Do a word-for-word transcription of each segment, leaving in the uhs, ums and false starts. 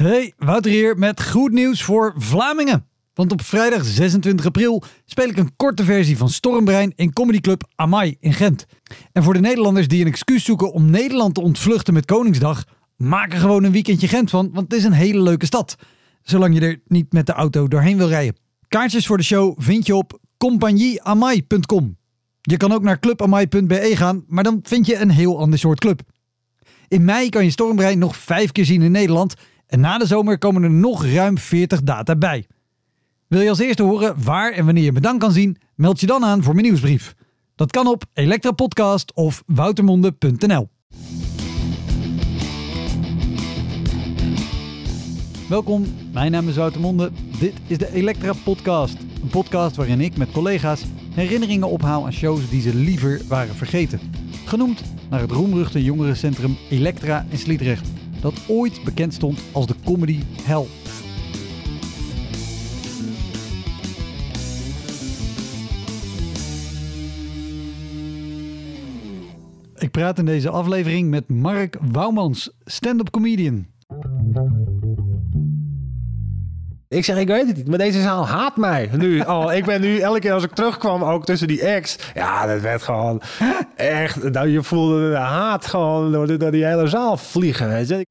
Hey, Wouter hier met goed nieuws voor Vlamingen. Want op vrijdag zesentwintig april speel ik een korte versie van Stormbrein in comedyclub Amai in Gent. En voor de Nederlanders die een excuus zoeken om Nederland te ontvluchten met Koningsdag, maak er gewoon een weekendje Gent van, want het is een hele leuke stad. Zolang je er niet met de auto doorheen wil rijden. Kaartjes voor de show vind je op compagnie amai punt com. Je kan ook naar club amai punt b e gaan, maar dan vind je een heel ander soort club. In mei kan je Stormbrein nog vijf keer zien in Nederland en na de zomer komen er nog ruim veertig data bij. Wil je als eerste horen waar en wanneer je me dan kan zien? Meld je dan aan voor mijn nieuwsbrief. Dat kan op Elektra Podcast of woutermonde punt n l. Welkom, mijn naam is Wouter Monde. Dit is de Elektra Podcast. Een podcast waarin ik met collega's herinneringen ophaal aan shows die ze liever waren vergeten. Genoemd naar het roemruchte jongerencentrum Elektra in Sliedrecht, dat ooit bekend stond als de comedy hell. Ik praat in deze aflevering met Mark Wouwmans, stand-up comedian. Ik zeg, ik weet het niet, maar deze zaal haat mij nu. Oh, ik ben nu, elke keer als ik terugkwam, ook tussen die acts. Ja, dat werd gewoon echt, nou, je voelde de haat gewoon door, door die hele zaal vliegen. Weet je.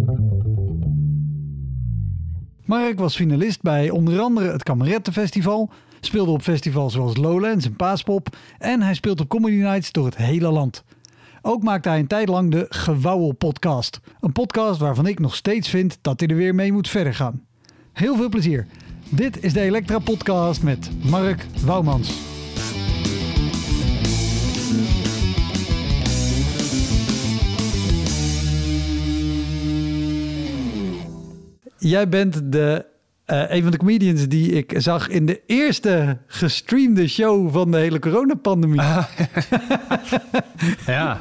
Mark was finalist bij onder andere het Kamerettenfestival, speelde op festivals zoals Lowlands en Paaspop en hij speelt op comedy nights door het hele land. Ook maakte hij een tijd lang de Gewauwel podcast. Een podcast waarvan ik nog steeds vind dat hij er weer mee moet verder gaan. Heel veel plezier. Dit is de Elektra Podcast met Mark Wouwmans. Jij bent de, uh, een van de comedians die ik zag in de eerste gestreamde show van de hele coronapandemie. Ah. Ja.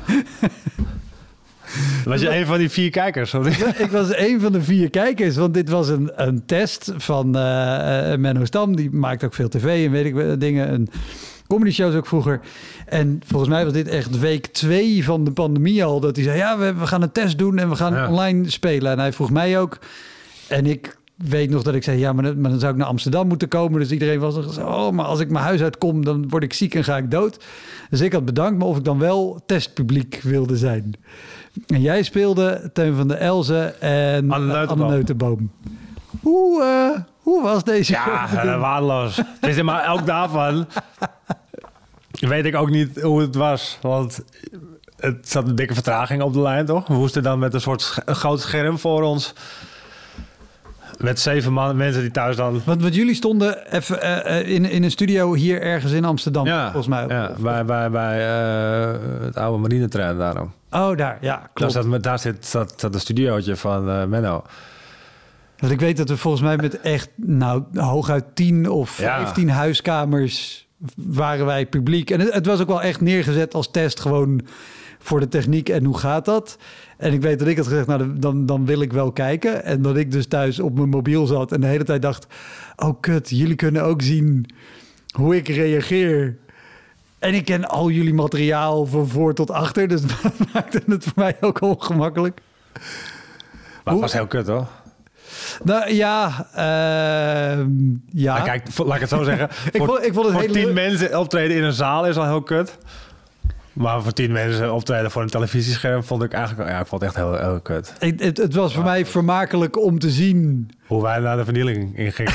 Was je een van die vier kijkers? Sorry. Ik was een van de vier kijkers, want dit was een, een test van uh, Menno Stam. Die maakt ook veel tv en weet ik dingen. Een comedy shows ook vroeger. En volgens mij was dit echt week twee van de pandemie al. Dat hij zei, ja, we, we gaan een test doen en we gaan ja. online spelen. En hij vroeg mij ook. En ik weet nog dat ik zei, ja, maar dan, maar dan zou ik naar Amsterdam moeten komen. Dus iedereen was nog zo, oh, maar als ik mijn huis uitkom, dan word ik ziek en ga ik dood. Dus ik had bedankt, maar of ik dan wel testpubliek wilde zijn. En jij speelde Teun van der Elzen en Anne Neutenboom. Hoe, uh, hoe was deze? Ja, uh, waardeloos. Het is maar elk daarvan weet ik ook niet hoe het was. Want het zat een dikke vertraging op de lijn, toch? We moesten dan met een soort sch- een groot scherm voor ons. Met zeven man, mensen die thuis dan... Want, want jullie stonden even uh, in, in een studio hier ergens in Amsterdam, ja, volgens mij. Ja, of, bij, bij, bij uh, het oude marinetrein daarom. Oh, daar, ja, klopt. Daar, zat, daar zit, zat, zat een studiootje van uh, Menno. Want ik weet dat we volgens mij met echt, nou, hooguit tien of vijftien ja. huiskamers waren wij publiek. En het, het was ook wel echt neergezet als test, gewoon voor de techniek en hoe gaat dat? En ik weet dat ik had gezegd, nou, dan, dan wil ik wel kijken. En dat ik dus thuis op mijn mobiel zat en de hele tijd dacht, oh kut, jullie kunnen ook zien hoe ik reageer. En ik ken al jullie materiaal van voor tot achter, dus dat maakte het voor mij ook ongemakkelijk. Maar het was heel kut, hoor. Nou ja, uh, ja. Maar kijk, laat ik het zo zeggen. ik voor, vond, ik vond het voor hele... tien mensen optreden in een zaal is al heel kut. Maar voor tien mensen optreden voor een televisiescherm vond ik eigenlijk... Ja, ik vond het echt heel, heel kut. Het, het, het was voor mij vermakelijk om te zien... hoe wij naar de vernieling ingingen.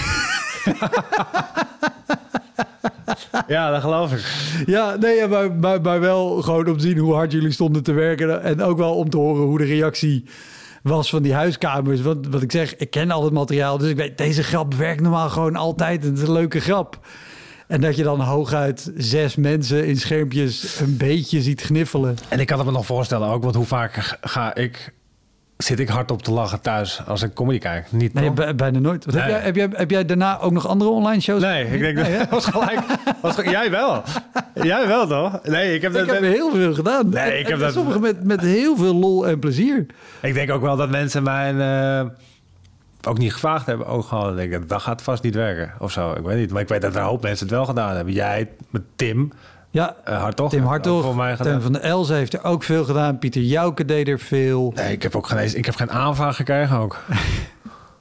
Ja, dat geloof ik. Ja, nee, maar, maar, maar wel gewoon om te zien hoe hard jullie stonden te werken. En ook wel om te horen hoe de reactie was van die huiskamers. Want wat ik zeg, ik ken al het materiaal. Dus ik weet, deze grap werkt normaal gewoon altijd. Het is een leuke grap. En dat je dan hooguit zes mensen in schermpjes een beetje ziet gniffelen. En ik kan het me nog voorstellen ook, want hoe vaak ga ik... zit ik hard op te lachen thuis als ik comedy kijk? Niet, nee, b- bijna nooit. Wat, nee. heb, jij, heb, jij, heb jij daarna ook nog andere online shows? Nee, ik denk dat nee, was gelijk. Was, jij wel. Jij wel, toch? Nee, ik heb, ik dat, heb heel veel gedaan. Nee, ik heb en, dat... Sommigen met, met heel veel lol en plezier. Ik denk ook wel dat mensen mij uh, ook niet gevraagd hebben. Ook gewoon denken, dat gaat vast niet werken. Of zo, ik weet niet. Maar ik weet dat er een hoop mensen het wel gedaan hebben. Jij met Tim... Ja, uh, Hartog, Tim Hartog, Teun van der Elzen heeft er ook veel gedaan. Pieter Jouke deed er veel. Nee, ik heb ook geen, ik heb geen aanvraag gekregen ook.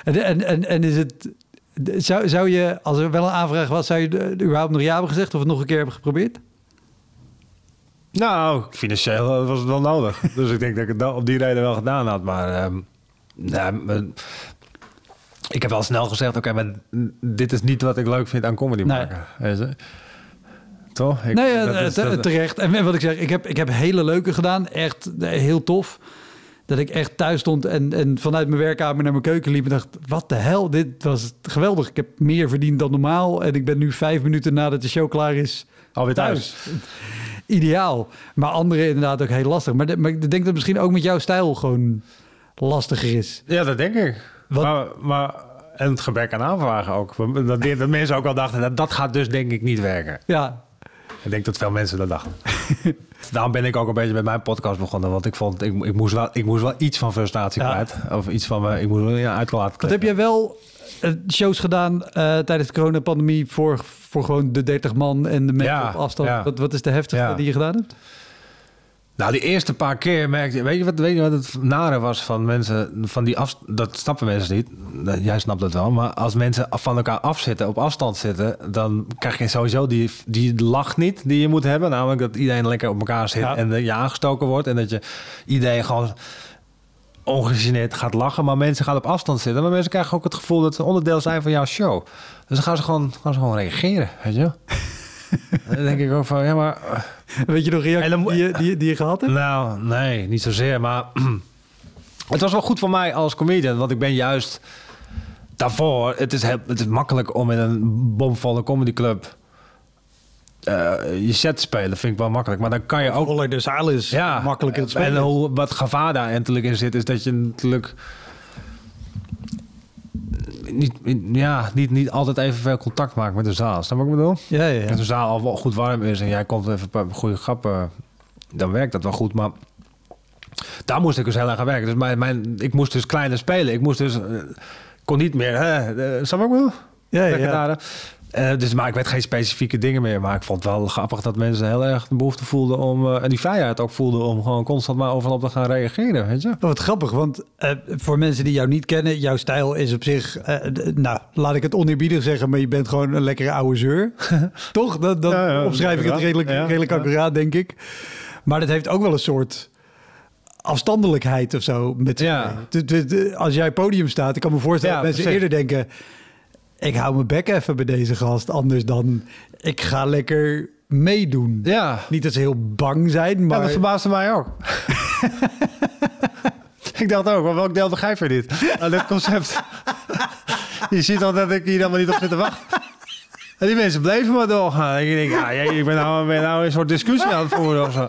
En, en, en, en is het... Zou, zou je, als er wel een aanvraag was, zou je de, de überhaupt nog ja hebben gezegd of het nog een keer hebben geprobeerd? Nou, financieel was het wel nodig. Dus ik denk dat ik het op die reden wel gedaan had. Maar um, nou, ik heb wel snel gezegd, oké, okay, maar dit is niet wat ik leuk vind aan comedy nee. maken. Toch? Ik, nee, dat is, dat... terecht. En wat ik zeg, ik heb, ik heb hele leuke gedaan. Echt heel tof. Dat ik echt thuis stond en, en vanuit mijn werkkamer naar mijn keuken liep en dacht, wat de hel, dit was geweldig. Ik heb meer verdiend dan normaal en ik ben nu vijf minuten nadat de show klaar is alweer thuis. thuis. Ideaal. Maar anderen inderdaad ook heel lastig. Maar, de, maar ik denk dat het misschien ook met jouw stijl gewoon lastiger is. Ja, dat denk ik. Wat? Maar, maar en het gebrek aan aanvragen ook. Dat, dat mensen ook al dachten, dat, dat gaat dus denk ik niet werken. Ja. Ik denk dat veel mensen dat dachten. Daarom ben ik ook een beetje met mijn podcast begonnen. Want ik vond, ik, ik, moest, wel, ik moest wel iets van frustratie ja. kwijt. Of iets van, me, ik moest wel ja, uitlaten. Wat heb jij wel uh, shows gedaan uh, tijdens de coronapandemie voor, voor gewoon de dertig man en de mensen ja, op afstand? Ja. Wat, wat is de heftigste ja. die je gedaan hebt? Nou, die eerste paar keer merkte je... Weet je wat, weet je wat het nare was van mensen... Van die af, dat snappen mensen niet. Jij snapt dat wel. Maar als mensen van elkaar afzitten, op afstand zitten... dan krijg je sowieso die, die lach niet die je moet hebben. Namelijk dat iedereen lekker op elkaar zit ja. en je aangestoken wordt. En dat je iedereen gewoon ongegeneerd gaat lachen. Maar mensen gaan op afstand zitten. Maar mensen krijgen ook het gevoel dat ze onderdeel zijn van jouw show. Dus dan gaan ze gewoon, gaan ze gewoon reageren, weet je. Dan denk ik ook van, ja, maar... Weet je nog reacties dan, die, je, die, die je gehad hebt? Nou, nee, niet zozeer. Maar het was wel goed voor mij als comedian. Want ik ben juist daarvoor... Het is, heel, het is makkelijk om in een bomvolle comedyclub uh, je set te spelen. Vind ik wel makkelijk. Maar dan kan je ook... Voller de zaal is ja, makkelijker te spelen. En hoe, wat gevaar daar natuurlijk in zit... is dat je natuurlijk... Niet, ja, niet, niet altijd evenveel contact maken met de zaal. Snap je wat ik bedoel? Ja, ja, ja. Als de zaal al wel goed warm is en jij komt even een goede grappen, dan werkt dat wel goed. Maar daar moest ik dus heel erg aan werken. Dus mijn, mijn, ik moest dus kleiner spelen. Ik moest dus, uh, kon niet meer. Hè, uh, snap je wat ik bedoel? Ja, ja. ja. Uh, dus maar ik weet geen specifieke dingen meer. Maar ik vond het wel grappig dat mensen heel erg de behoefte voelden om... Uh, en die vrijheid ook voelden om gewoon constant maar overal op te gaan reageren. Weet je? Oh, wat grappig, want uh, voor mensen die jou niet kennen... jouw stijl is op zich... Uh, d- nou, laat ik het oneerbiedig zeggen... maar je bent gewoon een lekkere ouwe zeur. Toch? Dat, dat ja, ja, omschrijf ik het redelijk, ja, redelijk ja. accuraat, denk ik. Maar dat heeft ook wel een soort... afstandelijkheid of zo. Met ja. de, de, de, als jij podium staat... ik kan me voorstellen ja, dat mensen precies. eerder denken... ik hou mijn bek even bij deze gast. Anders dan, ik ga lekker meedoen. Ja. Niet dat ze heel bang zijn, maar... Ja, dat verbaasde mij ook. Ik dacht ook, maar welk deel begrijp je dit? Aan dit concept. Je ziet al dat ik hier helemaal niet op zit te wachten. En die mensen bleven maar doorgaan. En ik denk, ja, ik ben nou, ben nou een soort discussie aan het voeren of zo.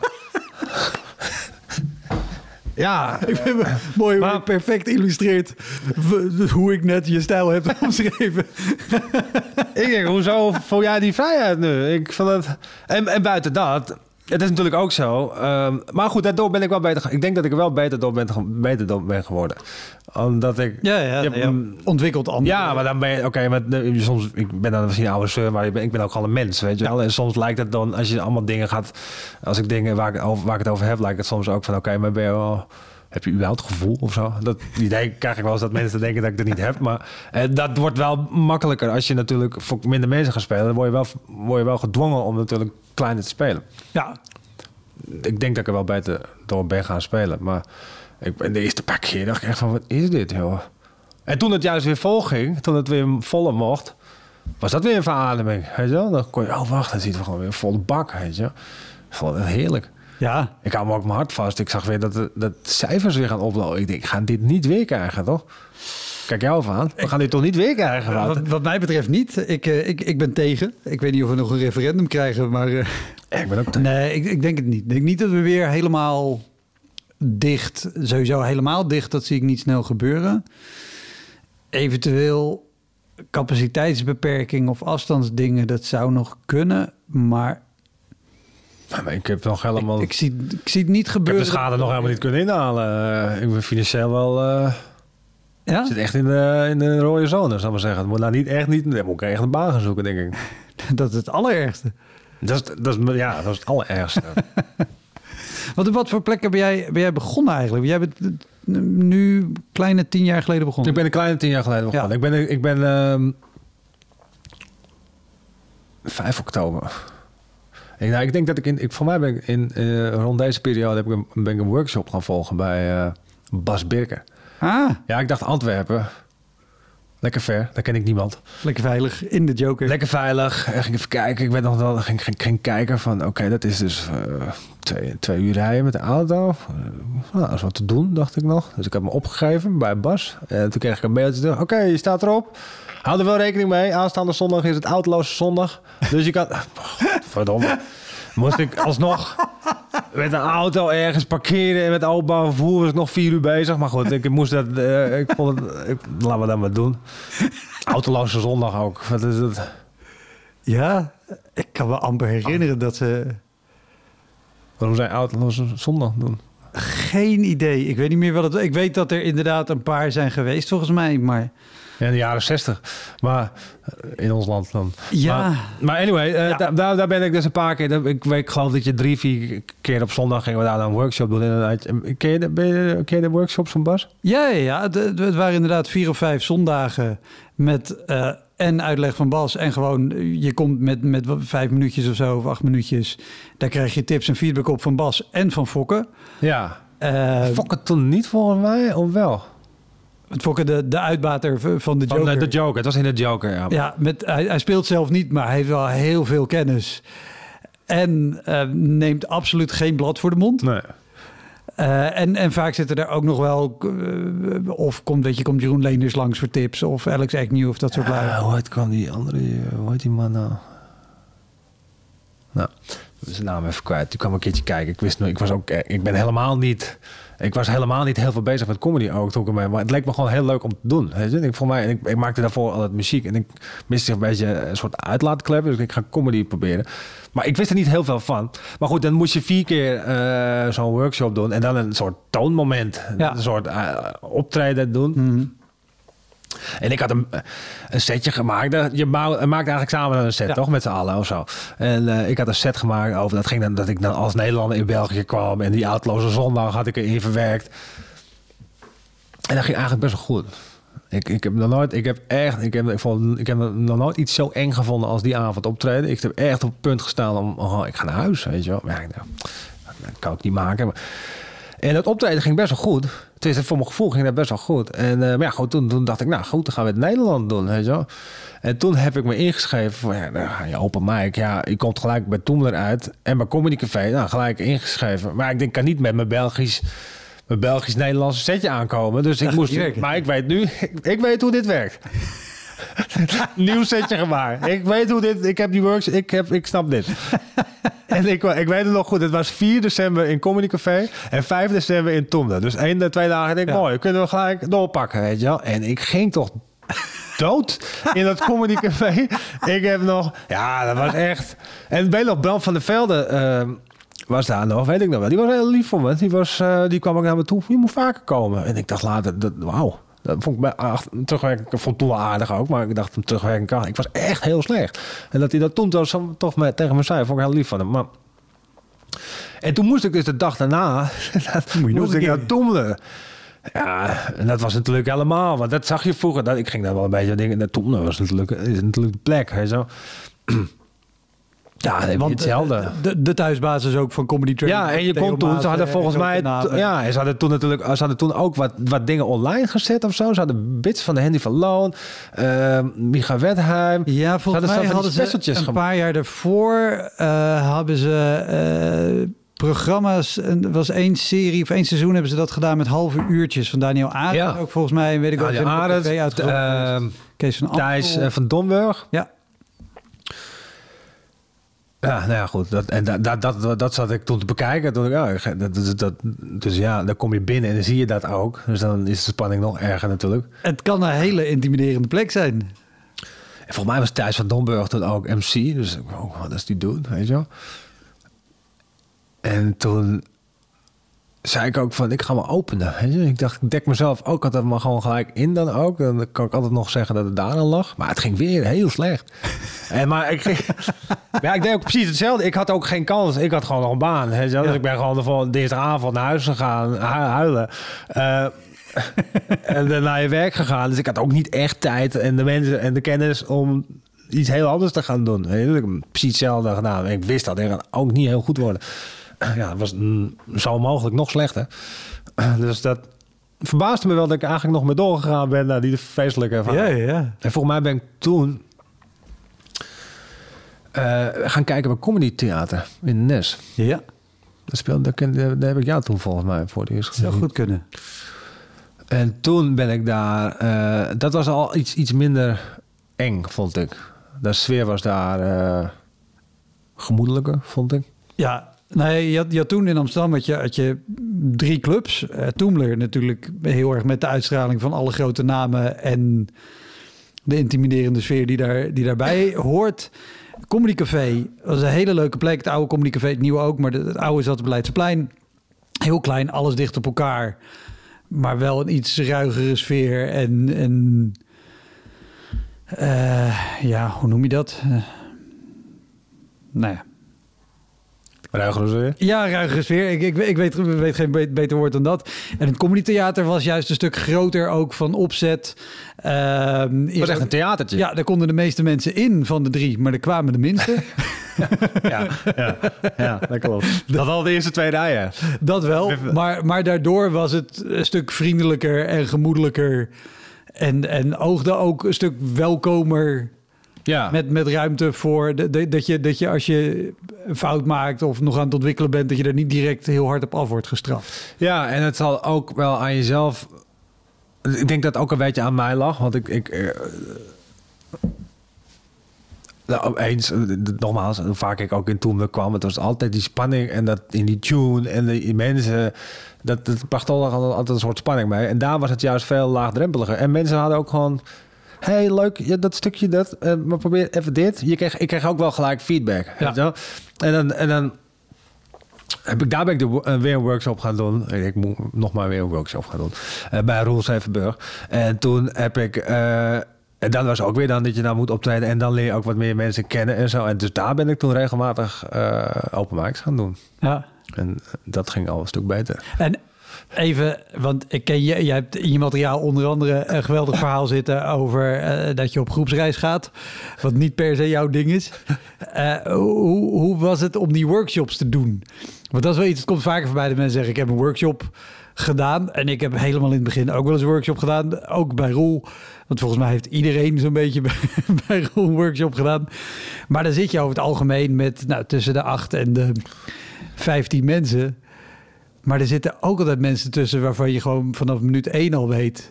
Ja, ik vind het mooi hoe je perfect illustreert w- hoe ik net je stijl heb omschreven. Ik denk, hoezo voel jij die vrijheid nu? Ik vond het... en, en buiten dat, het is natuurlijk ook zo. Um, maar goed, daardoor ben ik wel beter... Ik denk dat ik er wel beter door ben, beter door ben geworden. Omdat ik... Ja, ja, je, ja ontwikkeld anders. Ja, maar dan ben je... Oké, okay, soms... Ik ben dan misschien een oude zeur, maar ik ben, ik ben ook gewoon een mens, weet je wel. En soms lijkt het dan, als je allemaal dingen gaat... Als ik dingen waar ik, over, waar ik het over heb, lijkt het soms ook van... Oké, okay, maar ben je wel... Heb je überhaupt gevoel of zo? Dat idee krijg ik wel eens dat mensen denken dat ik het niet heb. Maar eh, dat wordt wel makkelijker als je natuurlijk voor minder mensen gaat spelen. Dan word je wel, word je wel gedwongen om natuurlijk kleiner te spelen. Ja. Ik denk dat ik er wel beter door ben gaan spelen. Maar ik, de eerste paar keer dacht ik echt van, wat is dit, joh? En toen het juist weer vol ging, toen het weer voller mocht, was dat weer een verademing. Weet je wel? Dan kon je, oh wacht, dan ziet we gewoon weer een volle bak. Weet je? Ik vond het heerlijk. Ja. Ik hou me ook mijn hart vast. Ik zag weer dat de, dat de cijfers weer gaan oplopen. Ik denk, ik ga dit niet weer krijgen, toch? Kijk jou even aan. We gaan dit toch niet weer krijgen? Wat, wat mij betreft niet. Ik, uh, ik, ik ben tegen. Ik weet niet of we nog een referendum krijgen, maar... Uh, ja, ik ben ook tegen. Nee, ik, ik denk het niet. Ik denk niet dat we weer helemaal dicht... Sowieso helemaal dicht, dat zie ik niet snel gebeuren. Eventueel capaciteitsbeperking of afstandsdingen, dat zou nog kunnen, maar... Maar ik heb nog helemaal... Ik, ik, zie, ik zie het niet gebeuren. Ik heb de schade nog helemaal niet kunnen inhalen. Uh, ik ben financieel wel... Uh, ja? Ik zit echt in de, in de rode zone, zou ik maar zeggen. Het moet nou niet echt niet... Dan moet ik echt een baan gaan zoeken, denk ik. Dat is het allerergste. Dat is, dat is, ja, dat is het allerergste. Wat, wat voor plekken ben jij, ben jij begonnen eigenlijk? Jij bent nu kleine tien jaar geleden begonnen. Ik ben een kleine tien jaar geleden begonnen. Ja. Ik ben, ik ben um, vijf oktober. Ik, nou, ik denk dat ik in... Ik, voor mij ben ik in... Uh, rond deze periode heb ik een, ben ik een workshop gaan volgen bij uh, Bas Birker. Ah. Ja, ik dacht Antwerpen. Lekker ver, daar ken ik niemand. Lekker veilig, in de Joker. Lekker veilig. Ik ging even kijken. Ik ben nog wel, ging, ging, ging kijken van... Oké, okay, dat is dus uh, twee, twee uur rijden met de auto. Uh, nou, dat is wat te doen, dacht ik nog. Dus ik heb me opgegeven bij Bas. En toen kreeg ik een mailtje. Oké, okay, je staat erop. Hou er wel rekening mee. Aanstaande zondag is het autoloze zondag. Dus je kan... Verdomme. Moest ik alsnog met een auto ergens parkeren en met openbaar vervoer was ik nog vier uur bezig. Maar goed, ik moest dat... Uh, ik vond het... Ik, laten we dat maar doen. Autoloze zondag ook. Wat is het? Ja, ik kan me amper herinneren dat ze... Waarom zij autoloze zondag doen? Geen idee. Ik weet niet meer wat het... Ik weet dat er inderdaad een paar zijn geweest volgens mij, maar... Ja, in de jaren zestig. Maar in ons land dan. Ja. Maar, maar anyway, uh, ja. daar, daar, daar ben ik dus een paar keer... Ik, ik geloof dat je drie, vier keer op zondag gingen we daar een workshop doen. Inderdaad. Ken je de, ben je, ken je de workshops van Bas? Ja, ja, ja. Het, het waren inderdaad vier of vijf zondagen met... Uh, en uitleg van Bas. En gewoon, je komt met, met vijf minuutjes of zo, of acht minuutjes. Daar krijg je tips en feedback op van Bas en van Fokke. Ja. Uh, Fokke toen niet volgens mij, of wel? Het Fokke, de, de uitbater van de Joker. Van de Joker, het was in de Joker, ja. Ja, met, hij, hij speelt zelf niet, maar hij heeft wel heel veel kennis. En uh, neemt absoluut geen blad voor de mond. Nee. Uh, en, en vaak zitten er ook nog wel... Uh, of komt, weet je, komt Jeroen Leenders langs voor tips. Of Alex Agnew of dat soort lui. Ja, hoe heet kwam die andere... Hoe heet die man nou? Nou, ik ben zijn naam even kwijt. Die kwam een keertje kijken. Ik wist nog, ik was ook... Ik ben helemaal niet... Ik was helemaal niet heel veel bezig met comedy ook. Toen ik mee, maar het leek me gewoon heel leuk om te doen. Weet je? Ik, voor mij, ik, ik maakte daarvoor altijd muziek. En ik miste een beetje een soort uitlaatklep. Dus ik ga comedy proberen. Maar ik wist er niet heel veel van. Maar goed, dan moest je vier keer uh, zo'n workshop doen. En dan een soort toonmoment. Ja. Een soort uh, optreden doen. Mm-hmm. En ik had een, een setje gemaakt. Je maakt eigenlijk samen een set, ja. toch? Met z'n allen of zo. En uh, ik had een set gemaakt over... Dat ging dan dat ik dan als Nederlander in België kwam. En die autoloze zondag had ik erin verwerkt. En dat ging eigenlijk best wel goed. Ik, ik heb nog nooit... Ik heb echt... Ik heb, ik, vond, ik heb nog nooit iets zo eng gevonden als die avond optreden. Ik heb echt op het punt gestaan om... Oh, ik ga naar huis, weet je wel. Maar ja, nou, dat kan ik niet maken. Maar, en het optreden ging best wel goed. Tenminste, voor mijn gevoel ging dat best wel goed. En uh, maar ja, goed, toen, toen dacht ik, nou goed, dan gaan we het in Nederland doen, weet je wel. En toen heb ik me ingeschreven voor, ja, nou, je open mic, ja, je komt gelijk bij Toemler uit. En bij Comedy Café, nou, gelijk ingeschreven. Maar ik denk, ik kan niet met mijn Belgisch, mijn Belgisch-Nederlandse setje aankomen. Dus ik ja, moest, maar ik weet nu, ik, ik weet hoe dit werkt. Nieuw setje gemaakt. Ik weet hoe dit, ik heb die works, ik, heb, ik snap dit. En ik, ik weet het nog goed, het was vier december in Comedy Café en vijf december in Toemler. Dus één de twee dagen denk ik, ja. mooi, kunnen we gelijk doorpakken, weet je wel. En ik ging toch dood in dat Comedy Café. Ik heb nog, ja, dat was echt... En weet je nog, Bram van der Velde uh, was daar nog, weet ik nog wel. Die was heel lief voor me. Die, was, uh, die kwam ook naar me toe, je moet vaker komen. En ik dacht later, dat, wauw. Dat vond ik bij, ach, terugwerken, ik vond het toen wel aardig ook, maar ik dacht hem terugwerken kan. Ik was echt heel slecht. En dat hij dat toen toch, toch met, tegen me zei, vond ik heel lief van hem. Maar... En toen moest ik dus de dag daarna, dat moest, moest ik naar Toemler. Ja, en dat was natuurlijk helemaal, want dat zag je vroeger. Dat, ik ging daar wel een beetje dingen, naar Toemler was natuurlijk, is natuurlijk de plek, hè, zo. Ja, want hetzelfde. De, de thuisbasis ook van Comedy Train. Ja, en je kon toen, ze hadden volgens mij... T- ja, ze hadden toen natuurlijk ze hadden toen ook wat, wat dingen online gezet of zo. Ze hadden bits van de Handy van Loon, uh, Micha Wertheim. Ja, volgens mij hadden ze een gemaakt. paar jaar daarvoor uh, hebben ze... Uh, programma's, er was één serie of één seizoen hebben ze dat gedaan met halve uurtjes van Daniel Arendt. Ja. Ook volgens mij, weet ik wel. Daniel Arendt, uh, Kees van Thijs uh, van Domburg. Ja. Ja, nou ja, goed. Dat, en dat, dat, dat, dat zat ik toen te bekijken. Toen ik, oh, dat, dat, dat, dus ja, dan kom je binnen en dan zie je dat ook. Dus dan is de spanning nog erger natuurlijk. Het kan een hele intimiderende plek zijn. En volgens mij was Thijs van Domburg toen ook M C. Dus ik oh, wat is die doen, weet je wel. En toen... zei ik ook van, ik ga me openen. Weet je? Ik dacht, ik dek mezelf ook altijd maar gewoon gelijk in dan ook. Dan kan ik altijd nog zeggen dat het daar aan lag. Maar het ging weer heel slecht. en maar ik ging... ja, ik deed ook precies hetzelfde. Ik had ook geen kans. Ik had gewoon nog een baan. Weet je? Dus ja. ik ben gewoon de volgende dinsdagavond naar huis gegaan, hu- huilen. Uh, en dan naar je werk gegaan. Dus ik had ook niet echt tijd en de mensen en de kennis om iets heel anders te gaan doen. Weet je? Ik heb precies hetzelfde gedaan. En ik wist dat. Ik gaat ook niet heel goed worden. Ja, het was mm, zo mogelijk nog slechter. Dus dat verbaasde me wel dat ik eigenlijk nog mee doorgegaan ben naar die feestelijke ervaring. Ja, ja, ja. En volgens mij ben ik toen uh, gaan kijken bij Comedy Theater in Nes. Ja. Dat speelde, daar, daar heb ik jou toen volgens mij voor het eerst gezien. Zou goed kunnen. En toen ben ik daar... Uh, dat was al iets, iets minder eng, vond ik. De sfeer was daar uh, gemoedelijker, vond ik. Ja, nee, je had, je had toen in Amsterdam had je, had je drie clubs. Uh, Toomler natuurlijk heel erg met de uitstraling van alle grote namen en de intimiderende sfeer die, daar, die daarbij hoort. Comedy Café was een hele leuke plek. Het oude Comedy Café, het nieuwe ook, maar het oude zat op Leidseplein. Heel klein, alles dicht op elkaar. Maar wel een iets ruigere sfeer en... en uh, ja, hoe noem je dat? Uh, nou ja. Ruigere sfeer? Ja, ruigere sfeer. Ik, ik, ik weet, weet geen beter woord dan dat. En het Comedy Theater was juist een stuk groter ook van opzet. Uh, het was echt een theatertje. Ja, daar konden de meeste mensen in van de drie, maar er kwamen de minste. ja, ja, ja, dat klopt. Dat al de eerste twee rijen. Dat wel, maar, maar daardoor was het een stuk vriendelijker en gemoedelijker. En, en oogde ook een stuk welkomer. Ja. Met, met ruimte voor de, de, dat, je, dat je als je een fout maakt of nog aan het ontwikkelen bent, dat je er niet direct heel hard op af wordt gestraft. Ja, en het zal ook wel aan jezelf. Ik denk dat het ook een beetje aan mij lag, want ik. ik uh, nou, eens, nogmaals, hoe vaak ik ook in Toomler kwam, het was altijd die spanning en dat in die tune en die mensen, dat, dat bracht altijd een soort spanning mee. En daar was het juist veel laagdrempeliger. En mensen hadden ook gewoon. Hey, leuk, ja, dat stukje dat. Uh, maar probeer even dit. Je kreeg, ik kreeg ook wel gelijk feedback. Ja. Weet je wel? En dan, en dan heb ik, daar ben ik de, uh, weer een workshop gaan doen. Ik moet nog maar weer een workshop gaan doen. Uh, bij Roel Zevenburg. En toen heb ik... Uh, en dan was ook weer dan dat je nou moet optreden. En dan leer je ook wat meer mensen kennen en zo. En dus daar ben ik toen regelmatig uh, open mics gaan doen. Ja. En dat ging al een stuk beter. En... Even, want ik ken je, je hebt in je materiaal onder andere een geweldig verhaal zitten over uh, dat je op groepsreis gaat, wat niet per se jouw ding is. Uh, hoe, hoe was het om die workshops te doen? Want dat is wel iets, het komt vaker voorbij dat mensen zeggen, ik heb een workshop gedaan en ik heb helemaal in het begin ook wel eens een workshop gedaan, ook bij Roel. Want volgens mij heeft iedereen zo'n beetje bij, bij Roel een workshop gedaan. Maar dan zit je over het algemeen met nou, tussen de acht en de vijftien mensen. Maar er zitten ook altijd mensen tussen waarvan je gewoon vanaf minuut één al weet,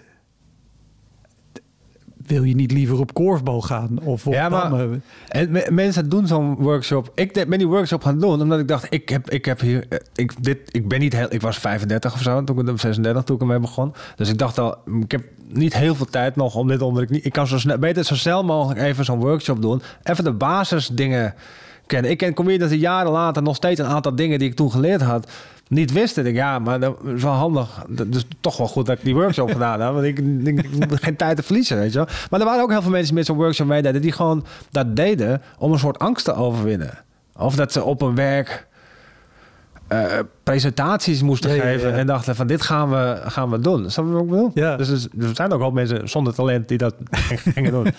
wil je niet liever op korfbal gaan of op ja, maar, en me, mensen doen zo'n workshop. Ik ben die workshop gaan doen omdat ik dacht, ik heb, ik heb hier, ik, dit, ik ben niet heel, ik was vijfendertig of zo, toen ik zesendertig toen ik ermee begon. Dus ik dacht al, ik heb niet heel veel tijd nog om dit onder ik niet, ik kan zo snel, beter zo snel mogelijk even zo'n workshop doen, even de basisdingen kennen. Ik ken comedians die jaren later nog steeds een aantal dingen die ik toen geleerd had niet wisten. Ik, ja, maar dat is wel handig. Dus toch wel goed dat ik die workshop gedaan heb. Want ik, ik, ik geen tijd te verliezen, weet je wel. Maar er waren ook heel veel mensen met zo'n workshop meededen die gewoon dat deden om een soort angst te overwinnen. Of dat ze op een werk uh, presentaties moesten ja, geven ja, ja. en dachten van dit gaan we, gaan we doen. Snap je wat ik bedoel? Ja. Dus, dus er zijn ook wel mensen zonder talent die dat gingen doen.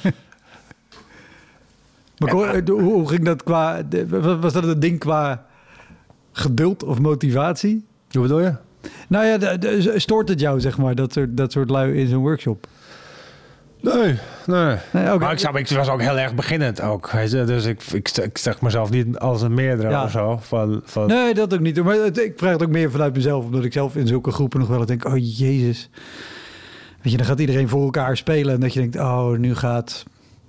Maar ja. hoe, hoe ging dat qua... Was dat een ding qua geduld of motivatie? Hoe bedoel je? Nou ja, de, de, stoort het jou, zeg maar, dat soort, dat soort lui in zo'n workshop? Nee, nee. nee okay. Maar ik, zou, ik was ook heel erg beginnend ook. Dus ik, ik, ik zeg mezelf niet als een meerdere ja. of zo. Van, van... Nee, dat ook niet. Maar het, ik vraag het ook meer vanuit mezelf, omdat ik zelf in zulke groepen nog wel eens denk, oh jezus. Weet je, dan gaat iedereen voor elkaar spelen en dat je denkt, oh, nu gaat...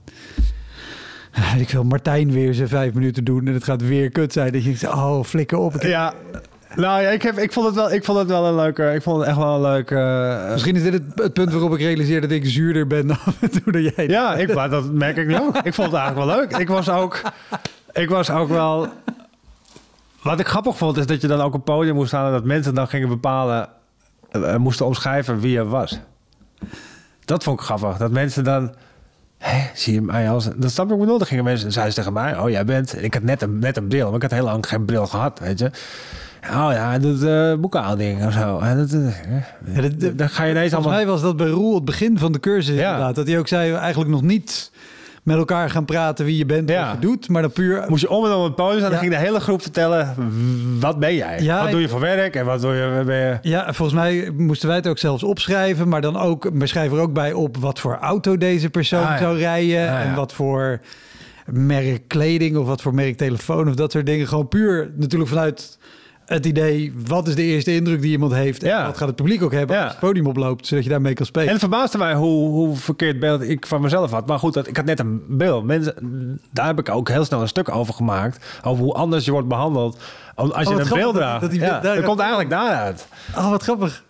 Ik wil Martijn weer zijn vijf minuten doen en het gaat weer kut zijn. Dat je denkt, oh, flikker op. Ja, nou ja, ik, heb, ik, vond het wel, ik vond het wel een leuke... Ik vond het echt wel een leuke... Uh, Misschien is dit het, het punt waarop ik realiseer dat ik zuurder ben dan, dan jij. Ja, ik, maar dat merk ik nu ook. Ik vond het eigenlijk wel leuk. Ik was ook, ik was ook wel Wat ik grappig vond, is dat je dan ook op een podium moest staan... en dat mensen dan gingen bepalen... Uh, moesten omschrijven wie je was. Dat vond ik grappig. Dat mensen dan... Hé, zie je mij als... Dat snap ik bedoel. Dan gingen mensen... zeiden ze tegen mij... Oh, jij bent... Ik had net een, net een bril. Maar ik had heel lang geen bril gehad, weet je. Oh ja, hij doet uh, boekhouding of zo. En dat, uh, ja, dat, dat, dan ga je ineens volgens allemaal... mij was dat bij Roel het begin van de cursus Ja. inderdaad. Dat hij ook zei, eigenlijk nog niet met elkaar gaan praten wie je bent en Ja. wat je doet. Maar dan puur... Moest je om en om het podium staan, dan Ja. ging de hele groep vertellen... wat ben jij? Ja, wat doe je ik- voor werk? En wat doe je... Ben je... Ja, volgens mij moesten wij het ook zelfs opschrijven. Maar dan ook, we schrijven er ook bij op wat voor auto deze persoon Ah, ja. zou rijden. Ah, ja. En wat voor merk kleding of wat voor merk telefoon of dat soort dingen. Gewoon puur natuurlijk vanuit het idee, wat is de eerste indruk die iemand heeft? En Ja. wat gaat het publiek ook hebben Ja. als het podium oploopt, zodat je daarmee kan spelen. En het verbaasde mij hoe, hoe verkeerd beeld ik van mezelf had. Maar goed, dat, ik had net een beeld. Mensen, daar heb ik ook heel snel een stuk over gemaakt. Over hoe anders je wordt behandeld als je wat een bril grappig dat- draagt. dat die- ja, daar- dat komt eigenlijk daaruit. Oh, wat grappig.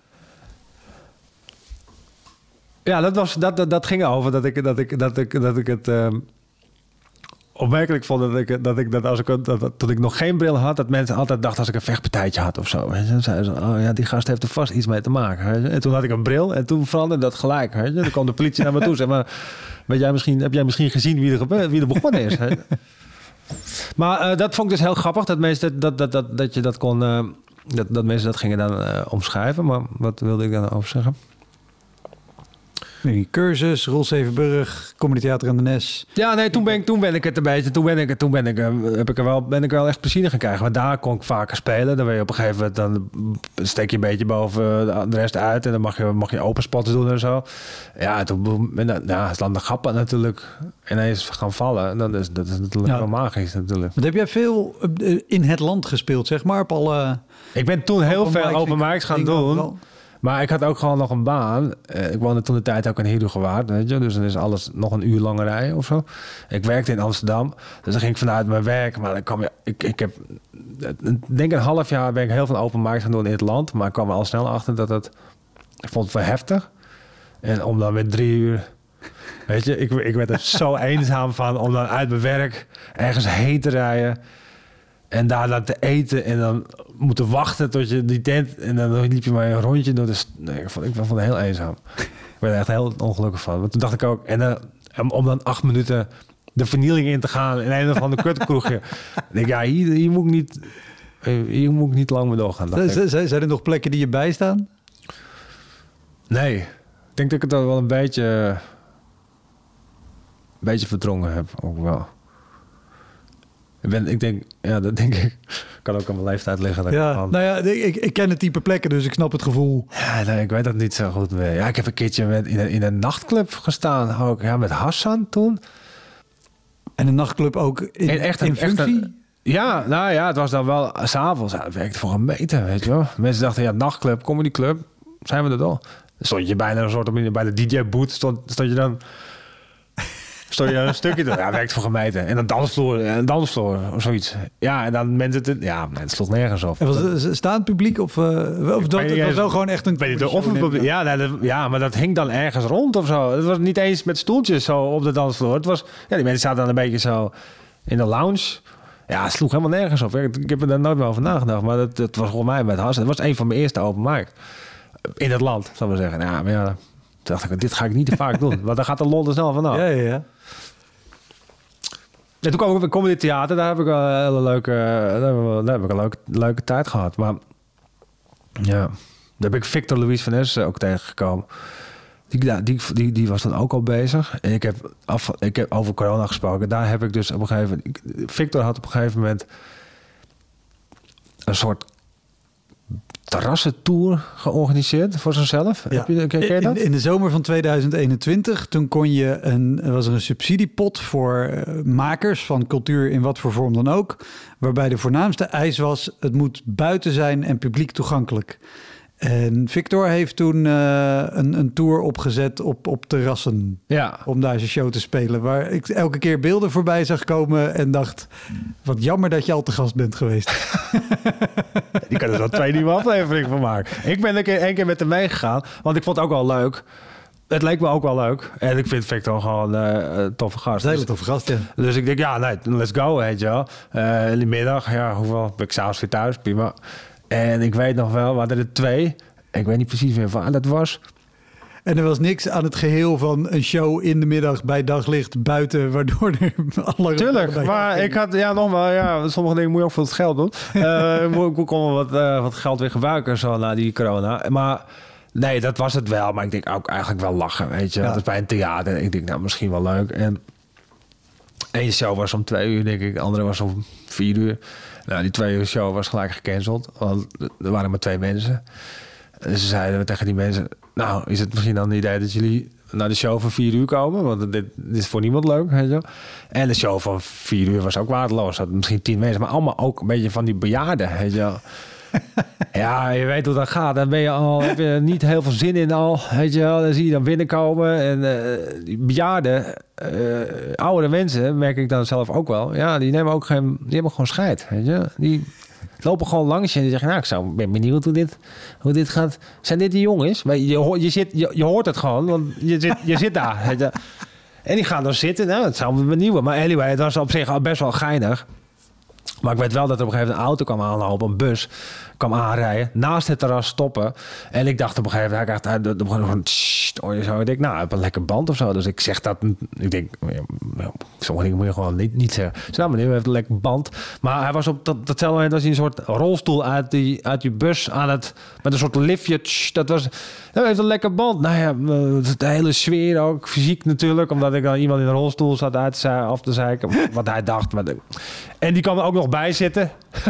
Ja, dat, was, dat, dat, dat ging over dat ik, dat ik, dat ik, dat ik het ehm, opmerkelijk vond. Dat ik, dat ik dat als ik dat, dat, toen ik nog geen bril had, dat mensen altijd dachten als ik een vechtpartijtje had of zo. En dan zeiden ze, oh ja, die gast heeft er vast iets mee te maken. Weet je. En toen had ik een bril en toen veranderde dat gelijk. Weet je. Dan kwam de politie naar me toe. Zeg maar, weet jij misschien, heb jij misschien gezien wie er, gebeurd, wie er begonnen is? Weet je. Maar uh, dat vond ik dus heel grappig, dat, mensen, dat, dat, dat, dat je dat kon, uh, dat, dat mensen dat gingen dan uh, omschrijven. Maar wat wilde ik dan over zeggen? Nee, cursus, Roel Zevenburg, Comedy Theater aan de Nes. Ja, nee, toen ben ik, toen ben ik het een beetje, toen ben ik, toen ben ik, uh, heb ik er wel, ben ik er wel echt plezier in gaan krijgen. Want daar kon ik vaker spelen. Dan ben je op een gegeven moment, dan steek je een beetje boven de rest uit en dan mag je, mag je open spots doen en zo. Ja, toen ben ja, is dan de grappen natuurlijk ineens gaan vallen. En dan is dat is natuurlijk Ja. wel magisch natuurlijk. Want heb jij veel uh, in het land gespeeld, zeg maar, op alle... Ik ben toen heel open veel mics, open mics gaan dingen doen. overal? Maar ik had ook gewoon nog een baan. Uh, ik woonde toen de tijd ook in Heerhugowaard, weet je. Dus dan is alles nog een uur langer rijden of zo. Ik werkte in Amsterdam. Dus dan ging ik vanuit mijn werk. Maar dan kwam je... Ik, ik heb... Ik denk een half jaar ben ik heel veel open mics gaan doen in het land. Maar ik kwam er al snel achter dat het... Ik vond het wel heftig. En om dan met drie uur... Weet je, ik, ik werd er zo eenzaam van om dan uit mijn werk ergens heen te rijden. En daarna te eten en dan moeten wachten tot je die tent... En dan liep je maar een rondje door de... Nee, ik vond, ik vond het heel eenzaam. Ik werd er echt heel ongelukkig van. Want toen dacht ik ook... En dan, om dan acht minuten de vernieling in te gaan... in een of ander kutkroegje. Ik denk, ja, hier, hier moet ik niet... Hier moet ik niet lang mee doorgaan. dacht ik. Z- z- Zijn er nog plekken die je bijstaan? Nee. Ik denk dat ik het al wel een beetje... Een beetje verdrongen heb. Ook wel. Ik, ben, ik denk, ja, dat denk ik. Kan ook aan mijn leeftijd liggen. Dat Ja, ik, van, nou ja, ik, ik ken het type plekken, dus ik snap het gevoel. ja, nee, ik weet dat niet zo goed meer. Ja, ik heb een keertje met, in, een, in een nachtclub gestaan. Ook, ja, met Hassan toen. En een nachtclub ook in, En echt een- in echt functie? een- Ja, nou ja, het was dan wel s'avonds. Ja, het werkte voor een meter, weet je wel. Mensen dachten, ja, nachtclub, comedyclub, zijn we er al. Dan stond je bijna een soort op, bij de D J-boot, stond, stond je dan... Stond je een stukje door. Ja, werkt voor gemeten. En een dansvloer, een dansvloer of zoiets. Ja, en dan mensen... Te, ja, nee, het sloeg nergens op. En was het staand publiek of, uh, of dat, weet het niet was eens- wel gewoon echt een... Ik weet niet of show, het neem ik publiek- aan. ja, nee, dat- ja, maar dat hing dan ergens rond of zo. Het was niet eens met stoeltjes zo op de dansvloer. Het was, ja, die mensen zaten dan een beetje zo in de lounge. Ja, het sloeg helemaal nergens op. Ik, ik heb er daar nooit meer over nagedacht. Maar dat, dat was volgens mij met Hassan. Dat was een van mijn eerste open mic in het land, zal ik maar zeggen. Ja, maar ja, toen dacht ik, dit ga ik niet te vaak doen. Want dan gaat de lol er snel vanaf. Ja, ja, ja. En toen kwam ik op een comedy theater. Daar heb ik wel een hele leuke, daar heb ik, daar heb ik een leuke, leuke tijd gehad. Maar ja, daar heb ik Victor Louis van Es ook tegengekomen. Die, ja, die, die, die was dan ook al bezig. En ik heb, af, ik heb over corona gesproken. Daar heb ik dus op een gegeven moment... Victor had op een gegeven moment een soort terrassentour georganiseerd voor zichzelf. Ja. Heb je, ken, ken je dat? In, in de zomer van tweeduizend eenentwintig, toen kon je een, er was er een subsidiepot voor uh, makers van cultuur in wat voor vorm dan ook, waarbij de voornaamste eis was, het moet buiten zijn en publiek toegankelijk. En Victor heeft toen uh, een, een tour opgezet op, op terrassen Ja. om daar zijn show te spelen, waar ik elke keer beelden voorbij zag komen en dacht, wat jammer dat je al te gast bent geweest. Die kan er zo twee nieuwe afleveringen van maken. Ik ben een keer, één keer met hem meegegaan, want ik vond het ook wel leuk. het leek me ook wel leuk. En ik vind Victor gewoon uh, een toffe gast. Een hele toffe gast, ja. Dus ik denk, ja, nee, let's go, weet je wel. Uh, in de middag, ja, hoeveel? Ben ik s'avonds weer thuis, prima. En ik weet nog wel, we hadden er twee. Ik weet niet precies meer waar dat was. En er was niks aan het geheel van een show in de middag bij daglicht buiten, waardoor er alle... Tuurlijk, maar ik had, ja, nogmaals, ja, sommige dingen moet je ook voor het geld doen. uh, ik kon wel wat, uh, wat geld weer gebruiken zo na die corona. Maar nee, dat was het wel. Maar ik denk ook eigenlijk wel lachen, weet je. Ja. Dat is bij een theater. Ik denk, nou, misschien wel leuk. En één show was om twee uur, denk ik. De andere was om vier uur. Nou, die twee uur show was gelijk gecanceld. Want er waren maar twee mensen. En ze zeiden tegen die mensen... Nou, is het misschien dan het idee dat jullie naar de show van vier uur komen? Want dit, dit is voor niemand leuk, weet je. En de show van vier uur was ook waardeloos. Dat misschien tien mensen, maar allemaal ook een beetje van die bejaarden, weet je. Ja, je weet hoe dat gaat. Dan ben je al, heb je niet heel veel zin in al, weet je wel. Dan zie je dan binnenkomen. En uh, die bejaarden, uh, oudere mensen, merk ik dan zelf ook wel. Ja, die nemen ook geen, die hebben gewoon scheid, weet je. Die lopen gewoon langs je en die zeggen, nou, ik zou, ben benieuwd hoe dit, hoe dit gaat. Zijn dit die jongens? Maar je, je, zit, je, je hoort het gewoon, want je zit, je zit daar. Weet je. En die gaan dan zitten. Nou, dat zou me benieuwen. Maar anyway, het was op zich al best wel geinig. Maar ik weet wel dat er op een gegeven moment een auto kwam aanlopen, een bus kwam aanrijden, naast het terras stoppen. En ik dacht op een gegeven moment, hij dacht, hij begon van, hoor je zo. Ik denk, nou, ik heb een lekker band of zo. Dus ik zeg dat, ik denk, ja, sommige dingen moet je gewoon niet, niet zeggen. Dus nou, meneer, u heeft een lekker band. Maar hij was op dat, datzelfde moment, was hij een soort rolstoel uit die, uit die bus aan het, met een soort liftje. Tsch, dat was, hij heeft een lekker band. Nou ja, de hele sfeer ook, fysiek natuurlijk, omdat ik dan iemand in een rolstoel zat uit te, af te zeiken, wat hij dacht. Maar de, en die kwam er ook nog bij zitten.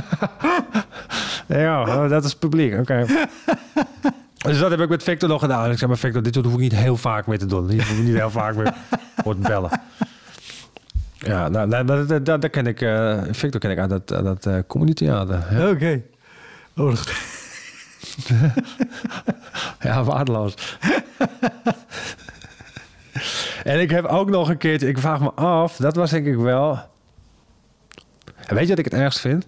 Ja, dat is publiek. Oké. Okay. Dus dat heb ik met Victor nog gedaan. Ik zei, maar Victor, dit hoef ik niet heel vaak meer te doen. Dit hoef ik niet heel vaak meer voor te bellen. Ja, nou, dat, dat, dat, dat ken ik. Uh, Victor ken ik uit dat, uit dat uh, comedy-theater. Ja. Oké. Okay. Oh, ja, waardeloos. En ik heb ook nog een keertje, ik vraag me af, dat was denk ik wel. En weet je wat ik het ergst vind?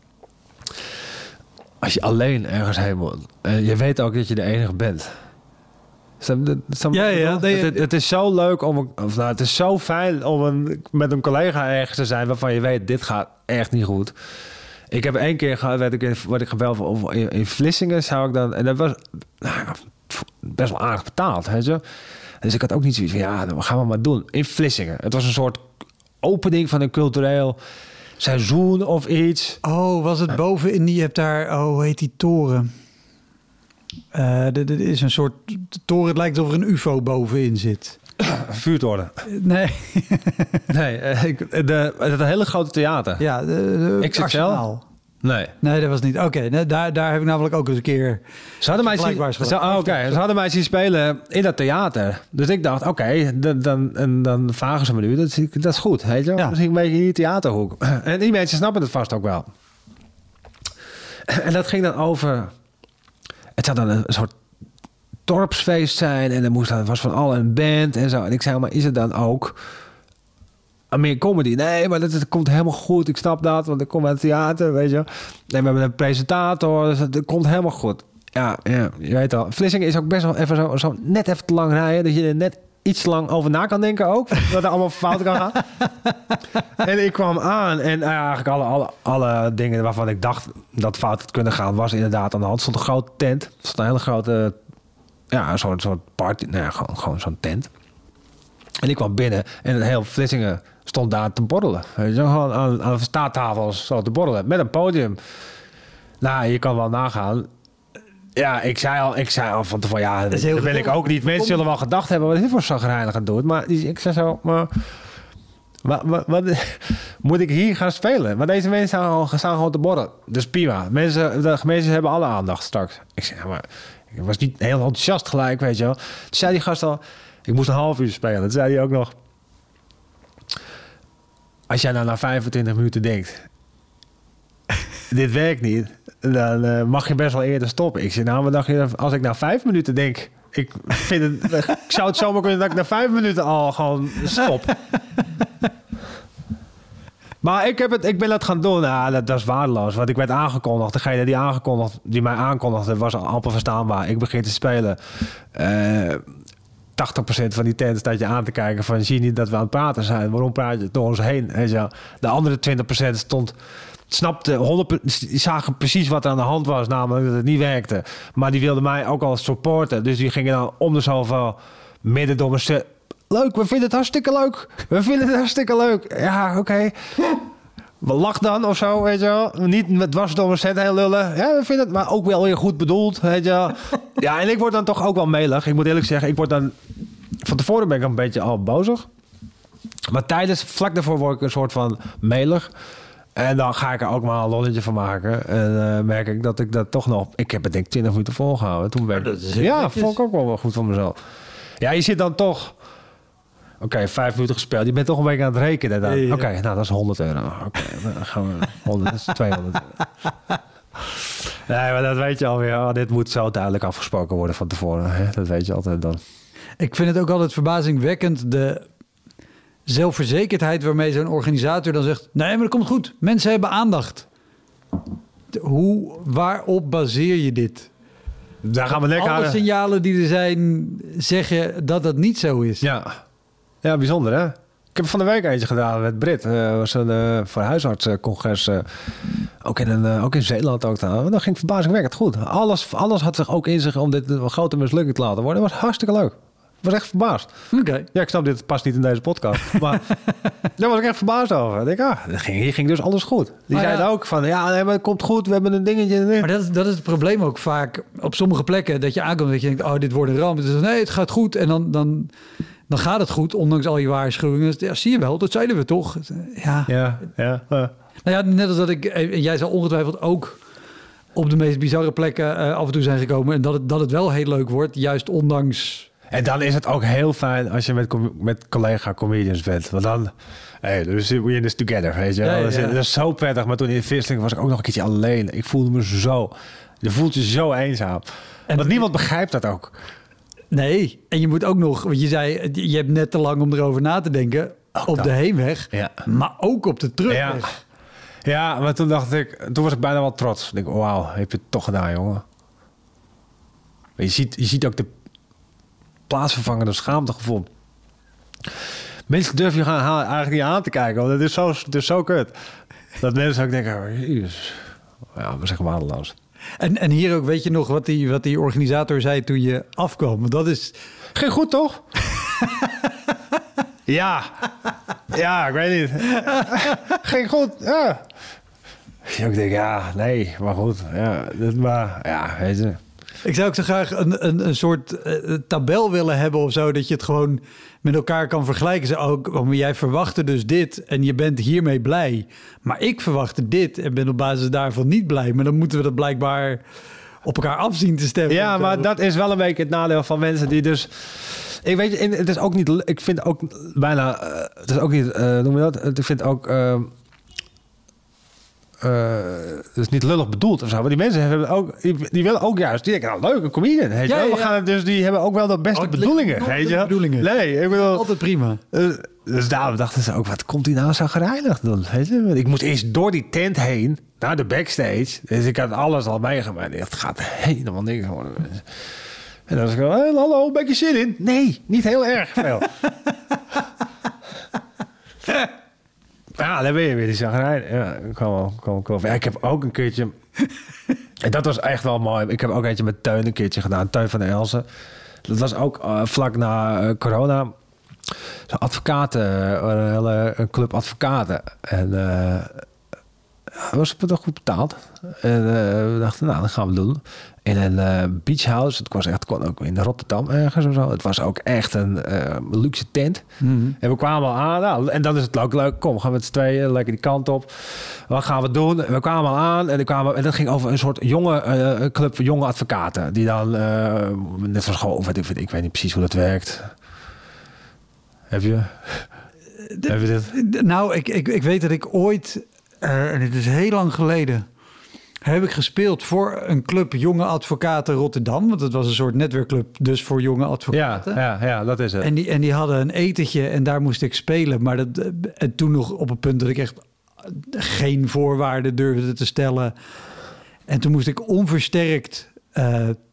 Als je alleen ergens heen moet. Uh, je weet ook dat je de enige bent. Some, some, ja, ja. Het, het, het is zo leuk om... Of nou, het is zo fijn om een, met een collega ergens te zijn waarvan je weet, dit gaat echt niet goed. Ik heb één keer gehad, werd ik, werd ik gebeld of in, in Vlissingen zou ik dan... En dat was nou, best wel aardig betaald. Hè, zo. Dus ik had ook niet zoiets van, ja, dat gaan we maar doen. In Vlissingen. Het was een soort opening van een cultureel seizoen of iets. Oh, was het boven in die... Je hebt daar... Oh, hoe heet die toren? Uh, dit is een soort toren. Het lijkt alsof er een U F O bovenin zit. Vuurtoren. Nee. nee, de, de, het hele grote theater. Ja, de, de Arsenaal. Nee. Nee, dat was niet. Oké, okay, daar, daar heb ik namelijk ook eens een keer... Ze hadden mij zien, ze, oh, okay. ze hadden mij zien spelen in dat theater. Dus ik dacht, oké, okay, dan, dan, dan vragen ze me nu. Dat is, dat is goed, weet je wel? Ja. Misschien een beetje in die theaterhoek. En die mensen snappen het vast ook wel. En dat ging dan over... Het zou dan een soort dorpsfeest zijn. En er moest, het was van al een band en zo. En ik zei, maar is het dan ook... meer comedy? Nee, maar dat, dat komt helemaal goed. Ik snap dat, want ik kom uit het theater, weet je. Nee, we hebben een presentator, dus dat komt helemaal goed. Ja, ja, je weet al. Vlissingen is ook best wel even zo, zo net even te lang rijden, dat je er net iets te lang over na kan denken ook. Wat er allemaal fout kan gaan. En ik kwam aan en uh, eigenlijk alle, alle, alle dingen waarvan ik dacht dat fout had kunnen gaan, was inderdaad aan de hand. Er stond een grote tent. Er stond een hele grote, ja, een soort, soort party. Nou ja, gewoon, gewoon zo'n tent. En ik kwam binnen en een heel Vlissingen stond daar te borrelen. Weet je, gewoon aan, aan de staattafels zo te borrelen. Met een podium. Nou, je kan wel nagaan. Ja, ik zei al, ik zei al van tevoren, ja, dat, dat ben ik ook niet. Mensen zullen wel gedacht hebben, wat is dit voor zagrijnig aan doen? Maar ik zei zo, maar... Wat, wat, wat moet ik hier gaan spelen? Maar deze mensen staan, staan gewoon te borrelen. Dus prima. Mensen, de mensen hebben alle aandacht straks. Ik zei, maar... Ik was niet heel enthousiast gelijk, weet je wel. Toen zei die gast al... Ik moest een half uur spelen. Toen zei hij ook nog... Als jij nou na vijfentwintig minuten denkt... dit werkt niet... dan uh, mag je best wel eerder stoppen. Ik zei, nou, wat dacht je... als ik na vijf minuten denk... ik, vind het, ik zou het zomaar kunnen dat ik na vijf minuten al gewoon stop. Maar ik, heb het, ik ben dat gaan doen. Nou, dat, dat is waardeloos. Want ik werd aangekondigd. Degene die, aangekondigd, die mij aankondigde was amper verstaanbaar. Ik begin te spelen... Uh, tachtig procent van die tent staat je aan te kijken van... zie je niet dat we aan het praten zijn? Waarom praat je door ons heen? Weet je wel? De andere twintig procent stond... snapte honderd die zagen precies wat er aan de hand was, namelijk dat het niet werkte. Maar die wilden mij ook al supporten. Dus die gingen dan om de zoveel midden door me... Leuk, we vinden het hartstikke leuk. We vinden het hartstikke leuk. Ja, oké. Okay. Lach dan of zo, weet je wel. Niet met dwars door mijn set heel lullen. Ja, we vinden het, maar ook wel weer goed bedoeld, weet je wel. Ja, en ik word dan toch ook wel melig. Ik moet eerlijk zeggen, ik word dan... Van tevoren ben ik een beetje al bozig. Maar tijdens, vlak daarvoor word ik een soort van melig. En dan ga ik er ook maar een lolletje van maken. En uh, merk ik dat ik dat toch nog... Ik heb het denk ik twintig minuten volgehouden. Toen ben ik... Ja, ja vond ik ook wel goed van mezelf. Ja, je zit dan toch... Oké, okay, vijf minuten gespeeld. Je bent toch een beetje aan het rekenen dan. Ja. Oké, okay, nou dat is honderd euro. Oké, okay, dan gaan we... honderd, dat is tweehonderd euro. Nee, maar dat weet je alweer. Oh, dit moet zo duidelijk afgesproken worden van tevoren. Hè? Dat weet je altijd dan. Ik vind het ook altijd verbazingwekkend... de zelfverzekerdheid waarmee zo'n organisator dan zegt... nee, maar dat komt goed. Mensen hebben aandacht. Hoe, waarop baseer je dit? Daar gaan we lekker Alle signalen die er zijn zeggen dat dat niet zo is. Ja, ja bijzonder hè? Ik heb van de week eentje gedaan met Brit. Uh, was een uh, voor huisartsencongres. Uh, ook, in een, uh, ook in Zeeland ook. Dan. Dat ging verbazingwekkend goed. Alles, alles had zich ook in zich om dit een grote mislukking te laten worden. Dat was hartstikke leuk. Ik was echt verbaasd. Okay. Ja, ik snap dit past niet in deze podcast. Maar daar was ik echt verbaasd over. Ik denk, ah, ging, hier ging dus alles goed. Die ah, zeiden ja. ook van, ja, nee, maar het komt goed. We hebben een dingetje. Maar dat is, dat is het probleem ook vaak op sommige plekken. Dat je aankomt dat je denkt, oh, dit wordt een ramp. Dus nee, het gaat goed. En dan, dan, dan gaat het goed, ondanks al je waarschuwingen. Ja, zie je wel, dat zeiden we toch. Ja, ja. ja. Uh. Nou ja, net als dat ik, en jij zal ongetwijfeld ook op de meest bizarre plekken uh, af en toe zijn gekomen. En dat het, dat het wel heel leuk wordt, juist ondanks... En dan is het ook heel fijn als je met, met collega-comedians bent. Want dan, hey, dus we're in this together, weet je wel. Ja, ja. Dat, is, dat is zo prettig. Maar toen in Visseling was ik ook nog een keertje alleen. Ik voelde me zo... Je voelt je zo eenzaam. En want niemand begrijpt dat ook. Nee, en je moet ook nog... Want je zei, je hebt net te lang om erover na te denken. Ook op dan. De heenweg, ja. Maar ook op de terugweg. Ja. ja, maar toen dacht ik... Toen was ik bijna wel trots. Ik denk, wauw, heb je het toch gedaan, jongen. Je ziet, je ziet ook de... plaatsvervangende schaamtegevoel. Mensen durven je gaan eigenlijk niet aan te kijken, want het is zo, het is zo kut. Dat mensen ook denken, oh, jezus. Ja, we zeggen waardeloos. En, en hier ook, weet je nog wat die, wat die organisator zei toen je afkwam? Dat is... Ging goed, toch? ja. Ja, ik weet niet. Ging goed, ja. Ik denk, ja, nee, maar goed. Ja, maar, ja, weet je... Ik zou ook zo graag een, een, een soort uh, tabel willen hebben of zo... dat je het gewoon met elkaar kan vergelijken. Zo, ook, oh, jij verwachtte dus dit en je bent hiermee blij. Maar ik verwachtte dit en ben op basis daarvan niet blij. Maar dan moeten we dat blijkbaar op elkaar afzien te stemmen. Ja, maar dat is wel een beetje het nadeel van mensen die dus... Ik weet je, het is ook niet... Ik vind ook bijna... Uh, het is ook niet... Uh, noem je dat? Ik vind ook... Uh, Uh, dat is niet lullig bedoeld of zo. Maar die mensen hebben ook, die, die willen ook juist. Die denken, nou leuk, een comedian. Weet je ja, ja, We gaan, dus die hebben ook wel de beste oh, bedoelingen. Weet je? bedoelingen. Nee, ik bedoel, altijd prima. Uh, dus daarom dachten ze ook, wat komt hij nou zo gereinigd dan? Weet je? Ik moest eerst door die tent heen naar de backstage. Dus ik had alles al meegemaakt. Het gaat helemaal niks worden. En dan was ik wel, hey, hallo, een beetje zin in? Nee, niet heel erg veel. Ja, daar ben je weer, die zagrijn. Ja, kom wel, kom, kom. Ja, ik heb ook een keertje... en dat was echt wel mooi. Ik heb ook eentje met Teun een keertje gedaan. Teun van Elsen. Dat was ook uh, vlak na uh, corona. Zo'n advocaten, een hele een club advocaten. En uh, was het toch goed betaald. En uh, we dachten, nou, dat gaan we doen. In een uh, beachhouse. Het was echt, kon ook in Rotterdam ergens of zo. Het was ook echt een uh, luxe tent. Mm-hmm. En we kwamen al aan. Nou, en dan is het ook leuk. Kom, we gaan met z'n tweeën lekker die kant op. Wat gaan we doen? En we kwamen al aan. En, kwamen, en dat ging over een soort jonge uh, club van jonge advocaten. Die dan, uh, net zoals gewoon, weet ik, ik weet niet precies hoe dat werkt. Heb je? De, Heb je dit? Nou, ik, ik, ik weet dat ik ooit... Uh, en het is heel lang geleden... heb ik gespeeld voor een club jonge advocaten Rotterdam. Want het was een soort netwerkclub dus voor jonge advocaten. Ja, ja, ja, dat is het. En die, en die hadden een etentje en daar moest ik spelen. Maar dat, en toen nog op een punt dat ik echt geen voorwaarden durfde te stellen. En toen moest ik onversterkt uh,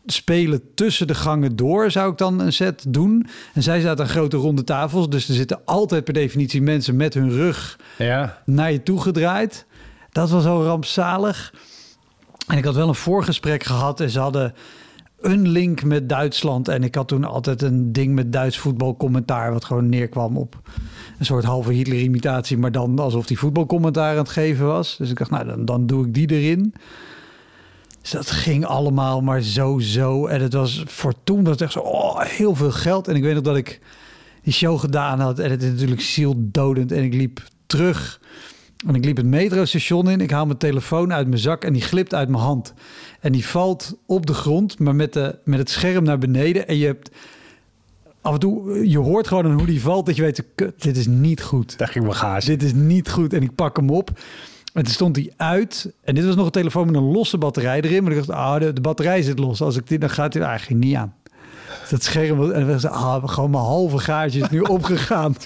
spelen tussen de gangen door, zou ik dan een set doen. En zij zaten aan grote ronde tafels. Dus er zitten altijd per definitie mensen met hun rug Ja. naar je toe gedraaid. Dat was al rampzalig. En ik had wel een voorgesprek gehad en ze hadden een link met Duitsland. En ik had toen altijd een ding met Duits voetbalcommentaar, wat gewoon neerkwam op een soort halve Hitler-imitatie, maar dan alsof die voetbalcommentaar aan het geven was. Dus ik dacht, nou, dan, dan doe ik die erin. Dus dat ging allemaal maar zo, zo. En het was voor toen was het echt zo, oh, heel veel geld. En ik weet nog dat ik die show gedaan had. En het is natuurlijk zieldodend. En ik liep terug. En ik liep het metrostation in. Ik haal mijn telefoon uit mijn zak en die glipt uit mijn hand. En die valt op de grond, maar met, de, met het scherm naar beneden. En je hebt af en toe, je hoort gewoon aan hoe die valt, dat je weet, kut, dit is niet goed. Daar ging mijn gaas. Dit is niet goed. En ik pak hem op. En toen stond hij uit. En dit was nog een telefoon met een losse batterij erin. Maar ik dacht, ah, de, de batterij zit los. Als ik dit, dan gaat hij er eigenlijk niet aan. Dus dat scherm, en we zeiden, ah, gewoon mijn halve gaatje is nu opgegaan.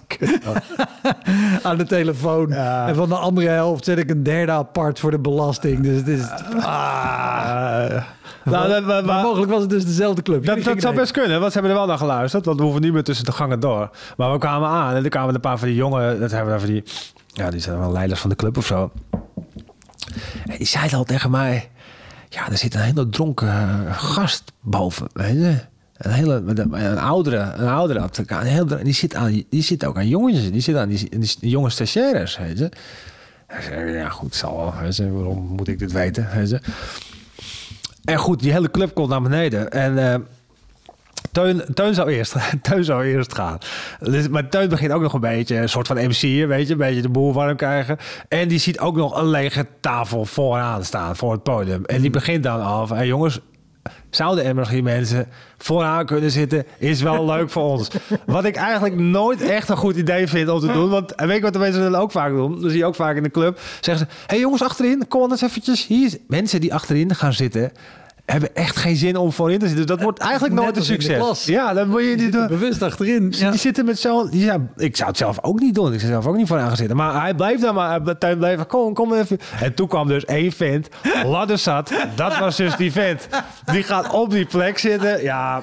Aan de telefoon. Ja. En van de andere helft zet ik een derde apart voor de belasting. Dus het is... Ah. Nou, dat, maar, maar mogelijk was het dus dezelfde club. Dat, dat zou best kunnen, want ze hebben er wel naar geluisterd. Want we hoeven niet meer tussen de gangen door. Maar we kwamen aan en er kwamen een paar van die jongen... Dat hebben we van die... Ja, die zijn wel leiders van de club of zo. En die zeiden al tegen mij... Ja, er zit een hele dronken gast boven, weet je. Een hele, een oudere, een oudere Afrikaan. Heel, die, zit aan, die zit ook aan jongetjes. Die zit aan die, die, die jonge stagiaires, weet je. Hij zei, ja goed, zal wel. Weet je. Waarom moet ik dit weten, weet je. En goed, die hele club komt naar beneden. En uh, Teun, Teun, zou eerst, Teun zou eerst gaan. Dus, maar Teun begint ook nog een beetje een soort van M C'er, weet je. Een beetje de boel warm krijgen. En die ziet ook nog een lege tafel vooraan staan, voor het podium. En die begint dan al van, hey jongens, zouden er misschien mensen vooraan kunnen zitten, is wel leuk voor ons. Wat ik eigenlijk nooit echt een goed idee vind om te doen. Want weet je wat de mensen dan ook vaak doen? Dat zie je ook vaak in de club. Zeggen ze, hé hey jongens achterin, kom anders eventjes. Hier, mensen die achterin gaan zitten, hebben echt geen zin om voorin te zitten. Dus dat wordt eigenlijk Net nooit een succes. Ja, dan moet je die doen. Bewust achterin. Ja. Die zitten met zo'n... Ja, ik zou het zelf ook niet doen. Ik zou zelf ook niet vooraan gaan zitten. Maar hij bleef dan maar... Hij bleef, kom, kom even. En toen kwam dus één vent. Ladderzat. Dat was dus die vent. Die gaat op die plek zitten. Ja.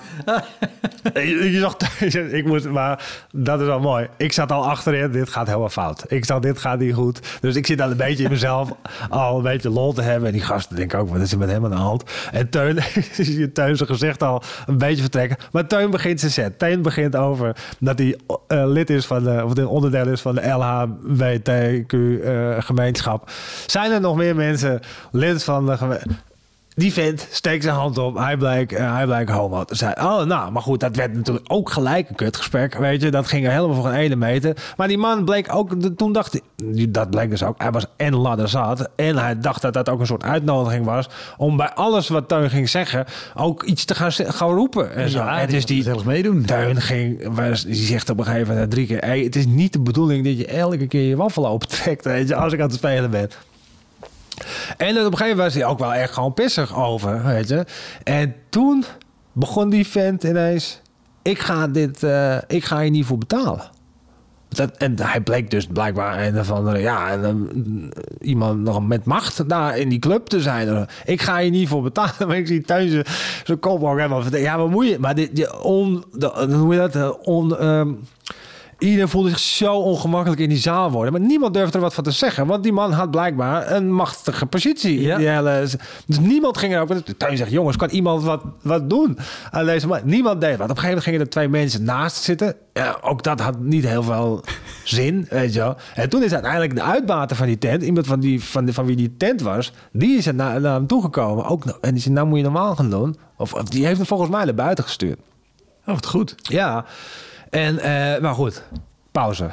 Je, je zag... Ik moest... Maar dat is wel mooi. Ik zat al achterin. Dit gaat helemaal fout. Ik zag, dit gaat niet goed. Dus ik zit al een beetje in mezelf al een beetje lol te hebben. En die gasten denken ook, wat is er met hem aan de hand? En Teun, je Teun zijn gezicht al een beetje vertrekken. Maar Teun begint zijn set. Teun begint over dat hij uh, lid is van de, of een onderdeel is van de L H B T Q uh, gemeenschap. Zijn er nog meer mensen lid van de gemeenschap? Die vent steekt zijn hand op. Hij bleek, uh, hij bleek homo te zijn. Oh, nou, maar goed, dat werd natuurlijk ook gelijk een kutgesprek. Weet je, dat ging er helemaal voor een ene meter. Maar die man bleek ook, toen dacht hij, dat bleek dus ook, hij was en ladderzat. En hij dacht dat dat ook een soort uitnodiging was om bij alles wat Teun ging zeggen ook iets te gaan, gaan roepen. En zo. Ja, en dus die zelf meedoen. Teun ging, die zegt op een gegeven moment drie keer, hey, het is niet de bedoeling dat je elke keer je waffel opentrekt, weet je, als ik aan het spelen ben. En op een gegeven moment was hij ook wel echt gewoon pissig over, weet je. En toen begon die vent ineens, ik ga dit, uh, ik ga hier niet voor betalen. Dat, en hij bleek dus blijkbaar een of andere, ja, en, uh, iemand nog met macht daar in die club te zijn. Ik ga hier niet voor betalen. Maar ik zie thuis zijn kop ook helemaal vertellen. Ja, wat moet je? Maar dit, die on, de, hoe je dat, on... Um, Iedereen voelde zich zo ongemakkelijk in die zaal worden. Maar niemand durfde er wat van te zeggen. Want die man had blijkbaar een machtige positie. Ja. Die hele, dus niemand ging er ook... Teun zegt, jongens, kan iemand wat, wat doen aan deze man? Niemand deed wat. Op een gegeven moment gingen er twee mensen naast zitten. Ja, ook dat had niet heel veel zin, weet je wel. En toen is uiteindelijk de uitbater van die tent... iemand van, die, van, de, van wie die tent was... die is er naar, naar hem toegekomen. Ook, en die zei, nou moet je normaal gaan doen. Of, of die heeft hem volgens mij naar buiten gestuurd. Oh, wat goed. Ja. En, uh, maar goed, pauze.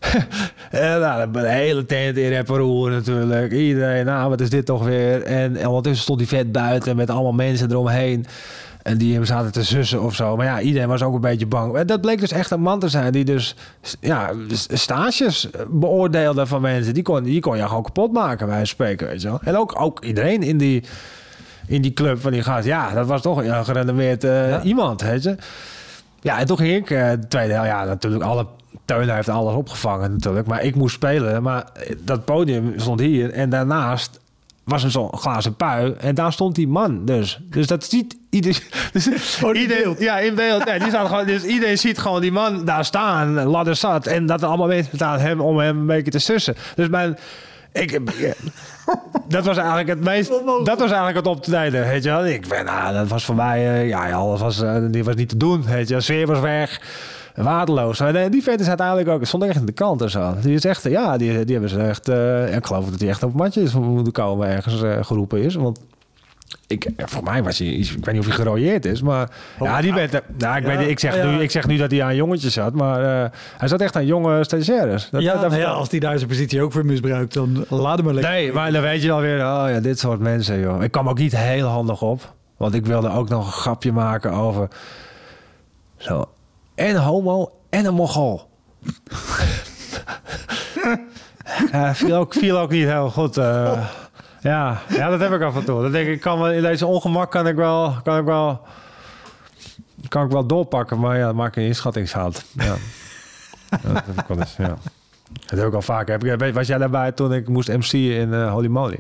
En nou, de hele tent in reparoer natuurlijk. Iedereen, nou, wat is dit toch weer? En, en ondertussen stond die vet buiten met allemaal mensen eromheen. En die hem zaten te sussen of zo. Maar ja, iedereen was ook een beetje bang. Dat bleek dus echt een man te zijn die dus ja, stages beoordeelde van mensen. Die kon, die kon je gewoon kapot maken bij een spreker, weet je wel. En ook, ook iedereen in die, in die club van die gast. Ja, dat was toch een gerenommeerd uh, ja. iemand, weet je. Ja, en toen ging ik uh, de tweede helft. Ja, natuurlijk, alle Teun heeft alles opgevangen natuurlijk. Maar ik moest spelen. Maar dat podium stond hier. En daarnaast was een zo'n glazen pui. En daar stond die man dus. Dus dat ziet iedereen... Dus oh, iedereen ja, in beeld. Ja, die staat gewoon, dus iedereen ziet gewoon die man daar staan, ladder zat. En dat er allemaal mensen staan hem om hem een beetje te sussen. Dus mijn... Ik, dat was eigenlijk het meest... Dat was eigenlijk het optreden, weet je wel. Ik ben, nou, dat was voor mij... Uh, ja, alles was, uh, die was niet te doen, weet je. De sfeer was weg. Waardeloos. En die vet is uiteindelijk ook... stond echt in de kant en zo. Die is echt... Ja, die, die hebben ze echt... Uh, ik geloof dat hij echt op het matje is moeten komen ergens uh, geroepen is. Want... Ik, voor mij was hij... Ik weet niet of hij gerooieerd is, maar... Oh, ja, die werd... Nou, ik, ja, weet, ik, zeg ja. nu, ik zeg nu dat hij aan jongetjes zat, maar... Uh, hij zat echt aan jonge stagiaires. Dat, ja, dat, dat, nou ja, als hij daar zijn positie ook voor misbruikt, dan laat hem maar lekker. Nee, maar dan weet je alweer... Oh ja, dit soort mensen, joh. Ik kwam ook niet heel handig op. Want ik wilde ook nog een grapje maken over... Zo... En homo en een Mongool. ja, viel, ook, viel ook niet heel goed... Uh, Ja, ja, dat heb ik af en toe. Dat denk ik, kan wel, in deze ongemak kan ik wel, kan ik wel, kan ik wel doorpakken, maar ja, dan maak ik een inschattingsfout. Ja. ja, dat heb ik wel eens, ja. Dat heb ik al vaker. Heb ik, was jij daarbij toen ik moest M C'en in uh, Holy Moly?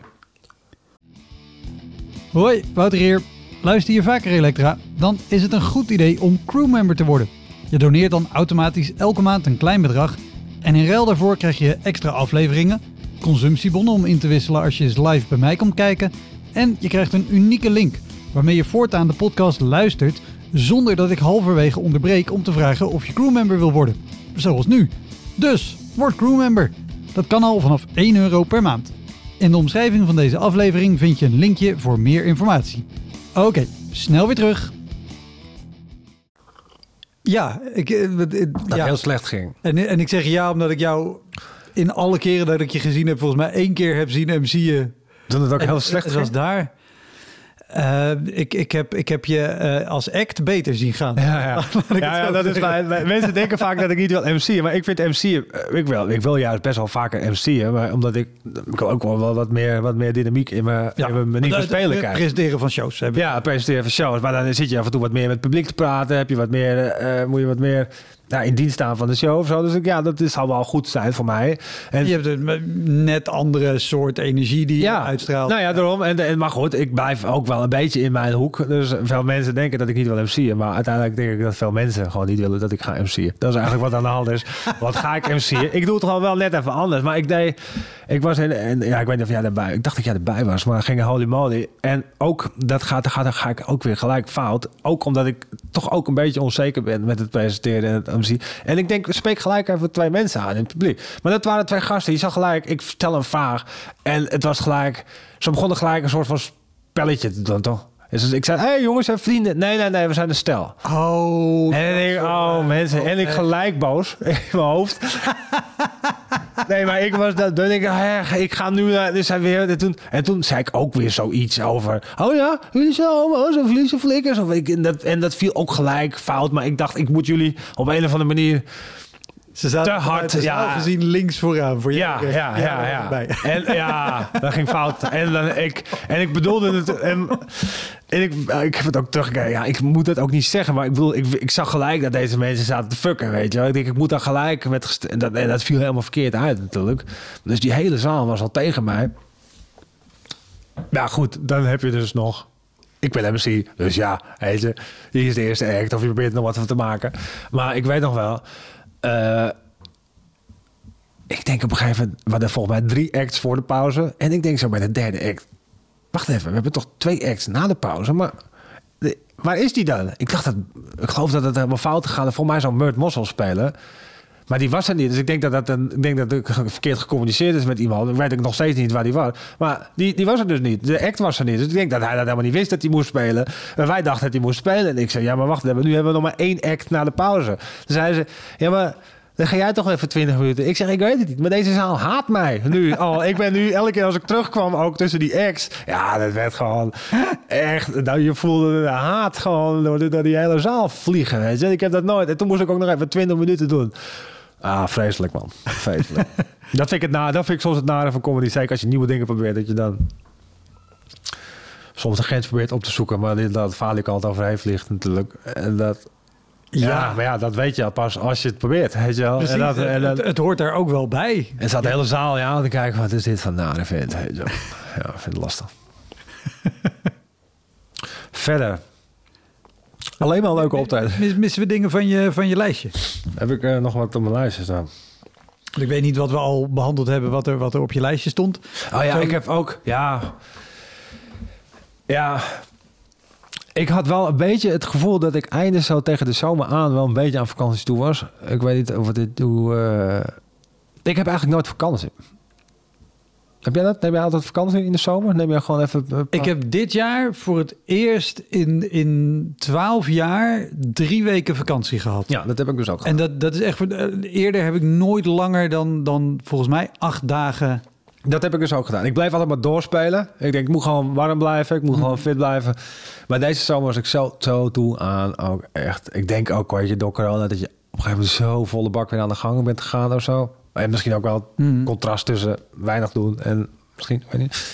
Hoi, Wouter hier. Luister je vaker Elektra? Dan is het een goed idee om crewmember te worden. Je doneert dan automatisch elke maand een klein bedrag en in ruil daarvoor krijg je extra afleveringen, consumptiebonnen om in te wisselen als je eens live bij mij komt kijken. En je krijgt een unieke link waarmee je voortaan de podcast luistert zonder dat ik halverwege onderbreek om te vragen of je crewmember wil worden. Zoals nu. Dus, word crewmember. Dat kan al vanaf één euro per maand. In de omschrijving van deze aflevering vind je een linkje voor meer informatie. Oké, okay, snel weer terug. Ja, ik, het, het, dat ja. heel slecht ging. En, en ik zeg ja omdat ik jou... in alle keren dat ik je gezien heb, volgens mij één keer heb zien M C'en. Toen het ook en, heel slecht zoals daar. Uh, ik, ik, heb, ik heb je uh, als act beter zien gaan. Ja, ja. ja, ja dat is mijn, mensen denken vaak dat ik niet wil M C'en, maar ik vind M C'en, uh, ik wil, ik wil juist best wel vaker M C'en, maar omdat ik, ik wil ook wel wat meer, wat meer dynamiek in mijn, ja, in mijn manier van spelen krijgen. Presenteren van shows. Hebben. Ja, presenteren van shows, maar dan zit je af en toe wat meer met het publiek te praten, heb je wat meer, uh, moet je wat meer... Nou, in dienst staan van de show of zo. Dus ik, ja, dat is, zal wel goed zijn voor mij. En je hebt een net andere soort energie die ja, je uitstraalt. Nou ja, daarom. En, en, maar goed, ik blijf ook wel een beetje in mijn hoek. Dus veel mensen denken dat ik niet wil M C'en. Maar uiteindelijk denk ik dat veel mensen gewoon niet willen dat ik ga M C'en. Dat is eigenlijk wat aan de hand is. Wat ga ik M C'en? Ik doe het gewoon wel net even anders. Maar ik deed... Ik was in... En, ja, ik weet niet of jij erbij... Ik dacht dat jij erbij was. Maar ging Holy Moly. En ook, dat gaat, gaat, ga ik ook weer gelijk fout. Ook omdat ik toch ook een beetje onzeker ben met het presenteren en het M C. En ik denk, spreek gelijk even twee mensen aan in het publiek. Maar dat waren twee gasten. Je zag gelijk, ik vertel een vraag. En het was gelijk... Ze begonnen gelijk een soort van spelletje te doen, toch? Dus ik zei, hé hey, jongens en vrienden. Nee, nee, nee, we zijn een stel. Oh. En ik, oh mensen. En ik gelijk boos in mijn hoofd. Nee, maar ik was dat. Dan denk ik, hey, ik ga nu naar. Dus hij weer. En toen, en toen zei ik ook weer zoiets over. Oh ja, jullie zijn homo's of jullie zijn flikkers. Of ik, en, dat, en dat viel ook gelijk fout. Maar ik dacht, ik moet jullie op een of andere manier. Ze zaten te hard, ja. gezien links vooraan voor je. Ja, ja, ja, ja. ja. En ja, dat ging fout. En, dan, ik, en ik bedoelde het. En, en ik, ik heb het ook teruggekeken. Ja, ik moet het ook niet zeggen, maar ik bedoel, ik, ik zag gelijk dat deze mensen zaten te fucken, weet je wel. Ik denk, ik moet daar gelijk met gest- en dat, en dat viel helemaal verkeerd uit natuurlijk. Dus die hele zaal was al tegen mij. Nou goed, dan heb je dus nog. Ik ben M C, dus ja, weet je, hier is de eerste act of je probeert er nog wat van te maken. Maar ik weet nog wel. Uh, ik denk op een gegeven moment, we hadden volgens mij drie acts voor de pauze. En ik denk zo bij de derde act. Wacht even, we hebben toch twee acts na de pauze. Maar de, waar is die dan? Ik dacht dat, ik geloof dat het helemaal fout gegaan. Volgens mij zou Murt Mossel spelen. Maar die was er niet. Dus ik denk dat dat een, ik denk dat het verkeerd gecommuniceerd is met iemand. Ik weet ik nog steeds niet waar die was. Maar die, die was er dus niet. De act was er niet. Dus ik denk dat hij dat helemaal niet wist dat hij moest spelen. En wij dachten dat hij moest spelen. En ik zei, ja, maar wacht even. Nu hebben we nog maar één act na de pauze. Toen zei ze, ja, maar dan ga jij toch even twintig minuten. Ik zeg, ik weet het niet. Maar deze zaal haat mij nu. Oh, ik ben nu elke keer als ik terugkwam, ook tussen die acts. Ja, dat werd gewoon echt. Nou, je voelde de haat gewoon door, door die hele zaal vliegen. Weet je? Ik heb dat nooit. En toen moest ik ook nog even twintig minuten doen. Ah, vreselijk man. Vreselijk. dat, vind ik het na, dat vind ik soms het nare van comedy. Zeker als je nieuwe dingen probeert, dat je dan soms de grens probeert op te zoeken. Maar dat faal ik altijd overheen vliegt natuurlijk. En dat... Ja, Ja. maar ja, dat weet je al pas als je het probeert. Weet je wel. Precies, En dat, en dat, het, het hoort daar ook wel bij. en zat de hele zaal ja, aan te kijken, wat is dit van nare vent? Weet je wel. Ja, ik vind het lastig. Verder. Alleen maar leuke optreden. Mis, missen we dingen van je, van je lijstje? Heb ik uh, nog wat op mijn lijstje staan? Ik weet niet wat we al behandeld hebben, wat er, wat er op je lijstje stond. Oh ja, Zo- ik heb ook... Ja... Ja... Ik had wel een beetje het gevoel dat ik einde zo tegen de zomer aan wel een beetje aan vakantie toe was. Ik weet niet of dit hoe. Uh... Ik heb eigenlijk nooit vakantie. Heb jij dat? Neem jij altijd vakantie in de zomer? Neem je gewoon even. Uh, Ik heb dit jaar voor het eerst in, in twaalf jaar drie weken vakantie gehad. Ja, dat heb ik dus ook. En dat, dat is echt... uh, Eerder heb ik nooit langer dan, dan volgens mij acht dagen... Dat heb ik dus ook gedaan. Ik bleef altijd maar doorspelen. Ik denk, ik moet gewoon warm blijven. Ik moet Mm. gewoon fit blijven. Maar deze zomer was ik zo, zo toe aan ook echt. Ik denk ook, weet je, door corona, dat je op een gegeven moment zo volle bak weer aan de gang bent gegaan of zo. En misschien ook wel het Mm. contrast tussen weinig doen en misschien, weet niet.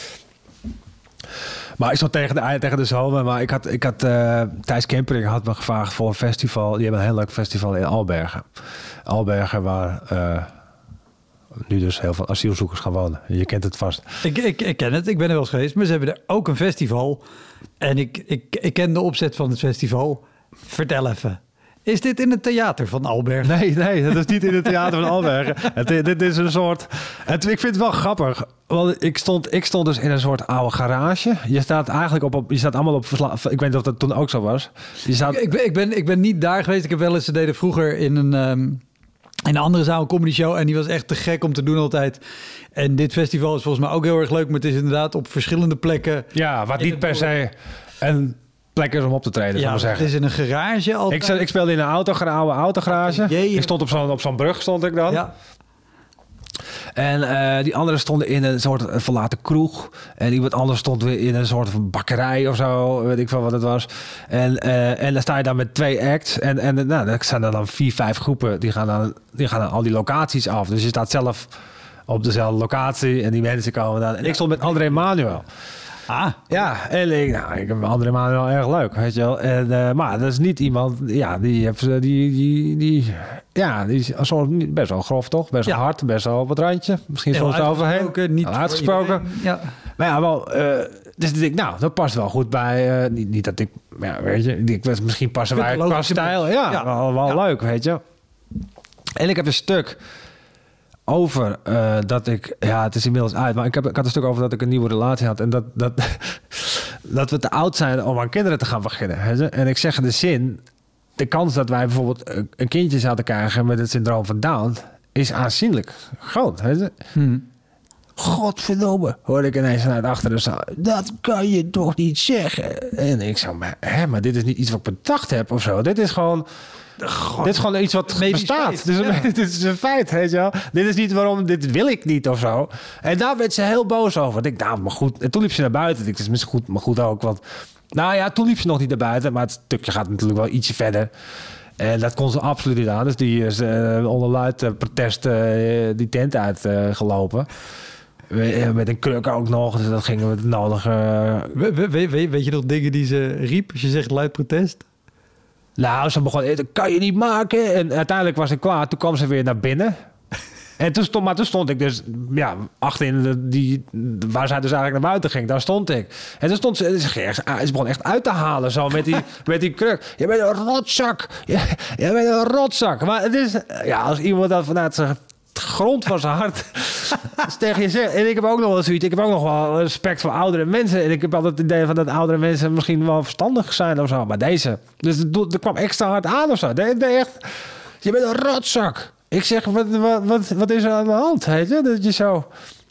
Maar ik zat tegen de, tegen de zomer. Maar ik had, ik had uh, Thijs Kempering had me gevraagd voor een festival. Die hebben een heel leuk festival in Albergen. Albergen waar... Uh, nu dus heel veel asielzoekers gaan wonen. Je kent het vast. Ik, ik, ik ken het, ik ben er wel eens geweest. Maar ze hebben er ook een festival. En ik, ik, ik ken de opzet van het festival. Vertel even. Is dit in het theater van Albergen? Nee, nee, dat is niet in het theater van Albergen. Het, dit is een soort... Het, ik vind het wel grappig. Want ik stond, ik stond dus in een soort oude garage. Je staat eigenlijk op... op je staat allemaal op... Ik weet niet of dat toen ook zo was. Je staat, Ik, ben, ik, ben, ik ben niet daar geweest. Ik heb wel eens... Ze deden vroeger in een... Um, in een andere zaal, een comedy show. En die was echt te gek om te doen altijd. En dit festival is volgens mij ook heel erg leuk. Maar het is inderdaad op verschillende plekken. ja, wat niet per se een plek is om op te treden, Ja, zou ik het zeggen. is in een garage altijd. Ik, zat- ik speelde in een auto, een oude autogarage. Jee. Ik stond op zo'n, op zo'n brug, stond ik dan. Ja. En uh, die anderen stonden in een soort verlaten kroeg. En iemand anders stond weer in een soort van bakkerij of zo. Weet ik veel wat het was. En, uh, en dan sta je dan met twee acts. En, en nou, dan zijn er dan vier, vijf groepen. Die gaan, dan, die gaan dan al die locaties af. Dus je staat zelf op dezelfde locatie. En die mensen komen dan. En ik stond met André Manuel. Ah, Ja, en ik, nou, ik heb André Manuel erg leuk, weet je wel. En, uh, maar dat is niet iemand, ja, die heeft, die, die, die, ja, die is zo, best wel grof, toch? Best wel Ja. hard, best wel op het randje. Misschien heel soms overheen. uitgesproken, niet Heel voor uitgesproken. iedereen. Ja. Maar ja, wel, uh, dus ik denk, nou, dat past wel goed bij, uh, niet, niet dat ik, ja, weet je, ik was misschien passen Ik vind wij het qua logisch. stijl. Ja, Ja. wel, wel Ja. leuk, weet je. En ik heb een stuk over uh, dat ik... Ja, het is inmiddels uit. Maar ik, heb, ik had een stuk over dat ik een nieuwe relatie had. En dat, dat, dat we te oud zijn om aan kinderen te gaan beginnen. Hè? En ik zeg in de zin... De kans dat wij bijvoorbeeld een kindje zouden krijgen met het syndroom van Down... is aanzienlijk groot. Hè? Hmm. Godverdomme, hoorde ik ineens vanuit achter de zaal. Dat kan je toch niet zeggen? En ik zo, maar, hè, maar dit is niet iets wat ik bedacht heb of zo. Dit is gewoon... God, dit is gewoon iets wat medisch bestaat. feit. Dus Ja. dit is een feit, weet je wel. Dit is niet waarom, dit wil ik niet of zo. En daar werd ze heel boos over. Ik dacht, nou, maar goed. En toen liep ze naar buiten. Ik dacht, het is goed, maar goed ook. Want, nou ja, toen liep ze nog niet naar buiten. Maar het stukje gaat natuurlijk wel ietsje verder. En dat kon ze absoluut niet aan. Dus die is uh, onder luid uh, protest uh, die tent uitgelopen. Uh, met een kruk ook nog. Dus dat gingen we het nodige... Uh, We, we, we, weet je nog dingen die ze riep als je zegt luid protest? Nou, ze begon, dat kan je niet maken. En uiteindelijk was ik klaar. Toen kwam ze weer naar binnen. En toen stond, maar toen stond ik dus, ja, achterin de, die, waar zij dus eigenlijk naar buiten ging. Daar stond ik. En toen stond ze, ze, ging echt, ze begon echt uit te halen zo met die, met die kruk. Je bent een rotzak. Je, je bent een rotzak. Maar het is, ja, als iemand dat vanuit zijn grond van zijn hart tegen je zegt. En ik heb ook nog wel zoiets. Ik heb ook nog wel respect voor oudere mensen. En ik heb altijd het idee van dat oudere mensen misschien wel verstandig zijn of zo. Maar deze, dus er kwam extra hard aan of zo. De, de echt, je bent een rotzak. Ik zeg, wat, wat, wat, wat is er aan de hand? Weet je? Dat je zo...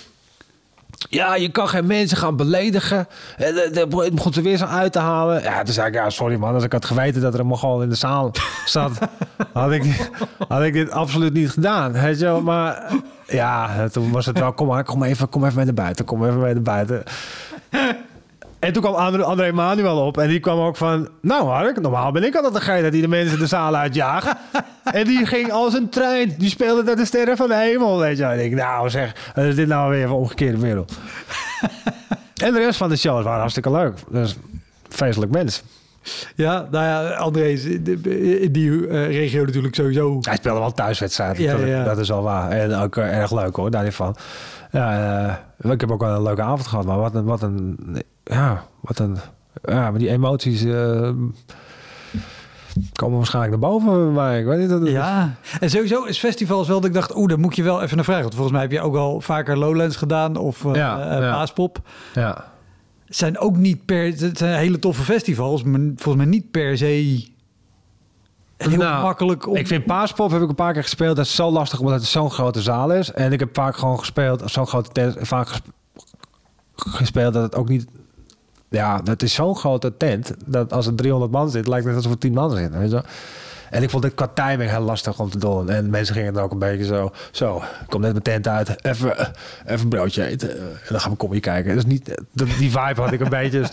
Ja, je kan geen mensen gaan beledigen. En dan begon ze weer zo uit te halen. Ja, toen zei ik, ja, sorry man. Als ik had geweten dat er een Mongool in de zaal zat... had, ik, had ik dit absoluut niet gedaan. Weet je wel? Maar ja, toen was het wel... Kom maar, kom even, kom even mee naar buiten. Kom even mee naar buiten. En toen kwam André Manuel op. En die kwam ook van... Nou Mark, normaal ben ik altijd degene die de mensen de zaal uitjaagt. En die ging als een trein. Die speelde naar de sterren van de hemel. Weet je. En ik nou zeg, wat is dit nou weer voor omgekeerde wereld? En de rest van de shows waren hartstikke leuk. Dus feestelijk mens. Ja, nou ja, André is in die uh, regio natuurlijk sowieso... Hij speelde wel thuiswedstrijden. Ja, ja. Dat is al waar. En ook uh, erg leuk hoor, daar niet van. Ja, uh, ik heb ook wel een leuke avond gehad, maar wat een... Wat een ja, wat een... Ja, maar die emoties... Uh, komen waarschijnlijk naar boven, maar ik weet niet. Dat ja, en sowieso is festivals wel dat ik dacht, oeh, daar moet je wel even naar vragen. Want volgens mij heb je ook al vaker Lowlands gedaan of uh, ja, uh, ja. Paaspop. Ja. Het zijn ook niet per... Het zijn hele toffe festivals, maar volgens mij niet per se heel nou, makkelijk. Om... Ik vind Paaspop heb ik een paar keer gespeeld. Dat is zo lastig omdat het zo'n grote zaal is. En ik heb vaak gewoon gespeeld, zo'n grote tent, vaak gespe- gespeeld dat het ook niet... Ja, het is zo'n grote tent dat als er driehonderd man zit, lijkt het alsof er tien man zitten. Weet je? En ik vond het qua timing heel lastig om te doen. En mensen gingen er ook een beetje zo... Zo, ik kom net mijn tent uit. Even, even een broodje eten. En dan gaan we kom je kijken. Dus niet, die vibe had ik een beetje.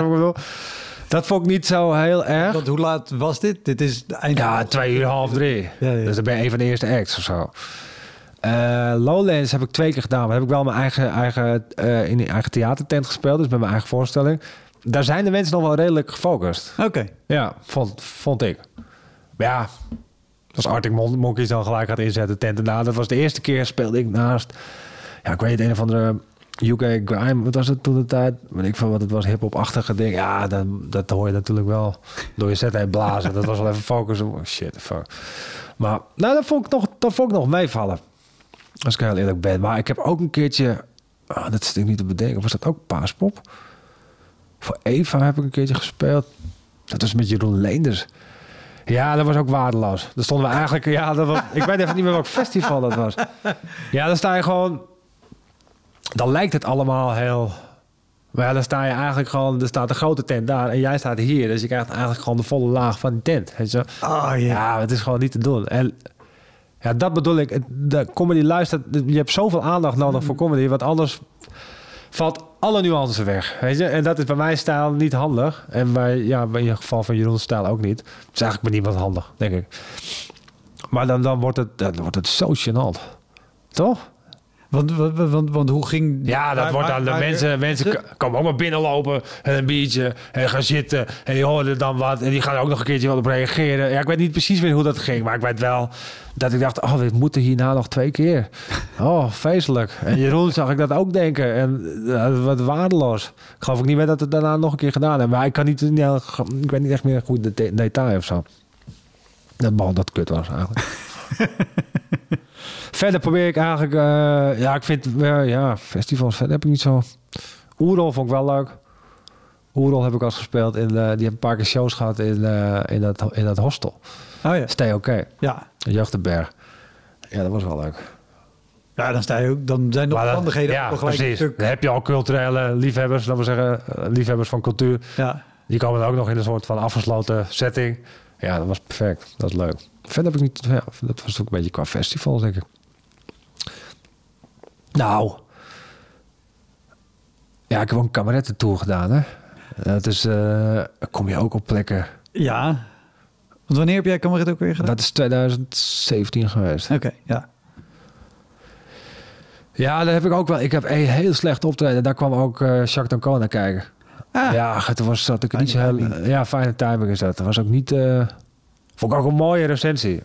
Dat vond ik niet zo heel erg. Want hoe laat was dit? Dit is de eind. Ja, twee uur, half drie. Ja, ja. Dus dan ben je een van de eerste acts of zo. Uh, Lowlands heb ik twee keer gedaan. Maar heb ik wel mijn eigen, eigen, uh, in die eigen theatertent gespeeld. Dus met mijn eigen voorstelling. Daar zijn de mensen nog wel redelijk gefocust. Oké. Okay. Ja, vond, vond ik. Maar ja, als Arctic Monkeys dan gelijk gaat inzetten, tent erna. Dat was de eerste keer speelde ik naast... Ja, ik weet niet, een of andere U K grime. Wat was het toen de tijd? Weet ik van wat het was, hip-hop-achtige ding. Ja, dat, dat hoor je natuurlijk wel door je set heen blazen. Dat was wel even focus. Oh, shit, fuck. Maar nou, dat vond ik nog, dat vond ik nog meevallen. Als ik heel eerlijk ben. Maar ik heb ook een keertje... Oh, dat zit ik niet te bedenken. Was dat ook Paaspop? Voor Eva heb ik een keertje gespeeld. Dat was met Jeroen Leenders. Ja, dat was ook waardeloos. Daar stonden we eigenlijk... Ja, dat was, ik weet even niet meer welk festival dat was. Ja, dan sta je gewoon... Dan lijkt het allemaal heel... Maar ja, dan sta je eigenlijk gewoon... Er staat een grote tent daar en jij staat hier. Dus je krijgt eigenlijk gewoon de volle laag van die tent. Weet je? Oh, yeah. Ja, het is gewoon niet te doen. En ja, dat bedoel ik. De comedy luistert... Je hebt zoveel aandacht nodig voor comedy. Want anders valt alle nuances weg. Weet je? En dat is bij mijn stijl niet handig. En bij, ja, in ieder geval van Jeroen's stijl ook niet. Het is eigenlijk bij niemand handig, denk ik. Maar dan, dan, wordt, het, dan wordt het zo gênant. Toch? Want, want, want, want hoe ging... Ja, dat waar, wordt dan... De waar, mensen waar, mensen ze... komen ook maar binnenlopen en een biertje en gaan zitten. En die hoorden dan wat. En die gaan ook nog een keertje wel op reageren. Ja, ik weet niet precies meer hoe dat ging. Maar ik weet wel dat ik dacht... Oh, we moeten hierna nog twee keer. Oh, feestelijk. En Jeroen zag ik dat ook denken. En uh, wat waardeloos. Ik geloof ook niet meer dat het daarna nog een keer gedaan hebben. Maar ik kan niet... Ja, ik weet niet echt meer goed de de- detail of zo. Dat bal dat kut was eigenlijk. Verder probeer ik eigenlijk... Uh, ja, ik vind... Uh, ja, festivals verder heb ik niet zo... Oerol vond ik wel leuk. Oerol heb ik al eens gespeeld. In, uh, die hebben een paar keer shows gehad in, uh, in, dat, in dat hostel. Oh ja. Stay Oké. Okay. Ja. Jeugdenberg. Ja, dat was wel leuk. Ja, dan sta je ook... Dan zijn de omstandigheden ja, ook gelijk precies. een stuk... Dan heb je al culturele liefhebbers, laten we zeggen. Uh, liefhebbers van cultuur. Ja. Die komen dan ook nog in een soort van afgesloten setting. Ja, dat was perfect. Dat is leuk. Verder heb ik niet... Ja, dat was ook een beetje qua festival, denk ik. Nou... Ja, ik heb ook een kamerettentour gedaan, hè. Dat is... Uh, kom je ook op plekken... Ja. Want wanneer heb jij kameret ook weer gedaan? Dat is twintig zeventien geweest. Oké, okay, ja. Ja, daar heb ik ook wel... Ik heb een heel slecht optreden. Daar kwam ook uh, Jacques D'Ancona kijken. Ah. Ja, het was dat ik niet zo heel... Uh, ja, fijne timing is dat. Dat was ook niet... Uh, vond ik ook een mooie recensie.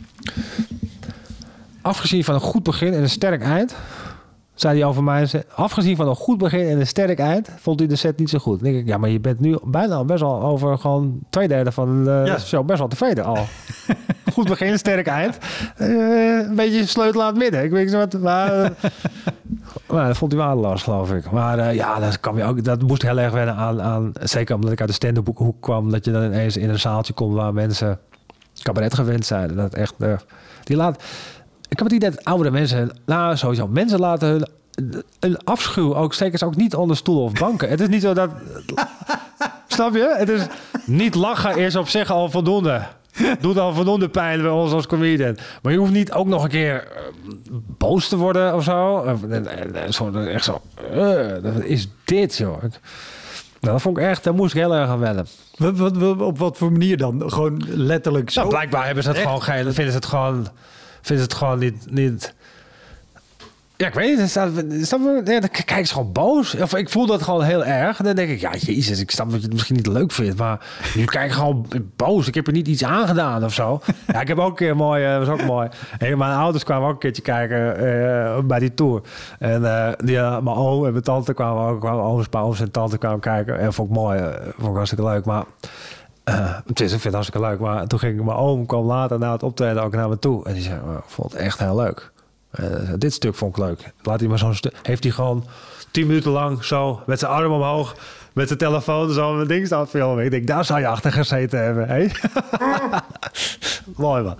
Afgezien van een goed begin en een sterk eind... zei hij over mij... Afgezien van een goed begin en een sterk eind... vond hij de set niet zo goed. Dan denk ik, ja, maar je bent nu bijna best wel over... gewoon twee derde van de ja. show best wel tevreden al. Goed begin, sterk eind. Uh, een beetje sleutel aan het midden. Ik weet niet wat... Maar, uh, maar dat vond hij waardeloos, geloof ik. Maar uh, ja, dat, kan je ook, dat moest heel erg wennen aan, aan... Zeker omdat ik uit de stand-up hoek kwam... dat je dan ineens in een zaaltje komt... waar mensen cabaret gewend zijn. Dat echt... Uh, die laat... Ik heb het idee dat oudere mensen... Nou, sowieso. Mensen laten hun... Een afschuw ook... Steken ze ook niet onder stoelen of banken. Het is niet zo dat... Snap je? Het is... Niet lachen is op zich al voldoende. Doet al voldoende pijn bij ons als comedian. Maar je hoeft niet ook nog een keer... Uh, boos te worden of zo. Uh, echt zo... Uh, wat is dit, joh? Nou, dat vond ik echt... Daar moest ik heel erg aan wennen. Wat, wat, wat, op wat voor manier dan? Gewoon letterlijk zo? Nou, blijkbaar hebben ze het echt? gewoon geen... Vinden ze het gewoon... Vinden ze het gewoon niet... niet Ja, ik weet niet. Staat, staat, ja, dan kijk ze gewoon boos. Of ik voel dat gewoon heel erg. En dan denk ik, ja, jezus, ik snap dat je het misschien niet leuk vindt. Maar nu kijk ik gewoon boos. Ik heb er niet iets aangedaan of zo. Ja, ik heb ook een keer mooi, dat was ook mooi. En mijn ouders kwamen ook een keertje kijken uh, bij die tour. En uh, die, uh, mijn oom en mijn tante kwamen ook. Kwamen ooms, ooms en tante kwamen kijken. En vond ik mooi. Uh, vond ik hartstikke leuk. Maar uh, het is, ik vind het hartstikke leuk. Maar toen ging mijn oom, kwam later na het optreden ook naar me toe. En die zei, oh, ik vond het echt heel leuk. Uh, dit stuk vond ik leuk. Laat hij maar zo'n stuk. Heeft hij gewoon tien minuten lang zo met zijn arm omhoog, met zijn telefoon zo mijn ding staan filmen. Ik denk, daar zou je achter gezeten hebben. Hey? Mooi man.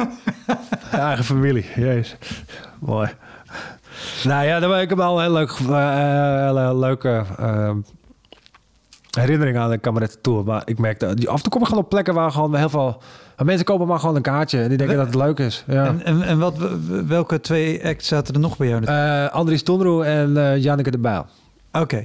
Eigen familie. Jezus. Mooi. Nou ja, daar heb ik wel een heel leuk, uh, hele leuke uh, herinnering aan de Cabaret Tour. Maar ik merkte, die af en toe kom ik gewoon op plekken waar gewoon heel veel. Mensen kopen maar gewoon een kaartje. Die denken We, dat het leuk is. Ja. En, en, en wat, welke twee acts zaten er nog bij jou? Uh, Andries Tonroe en uh, Janneke de Bijl. Oké. Okay.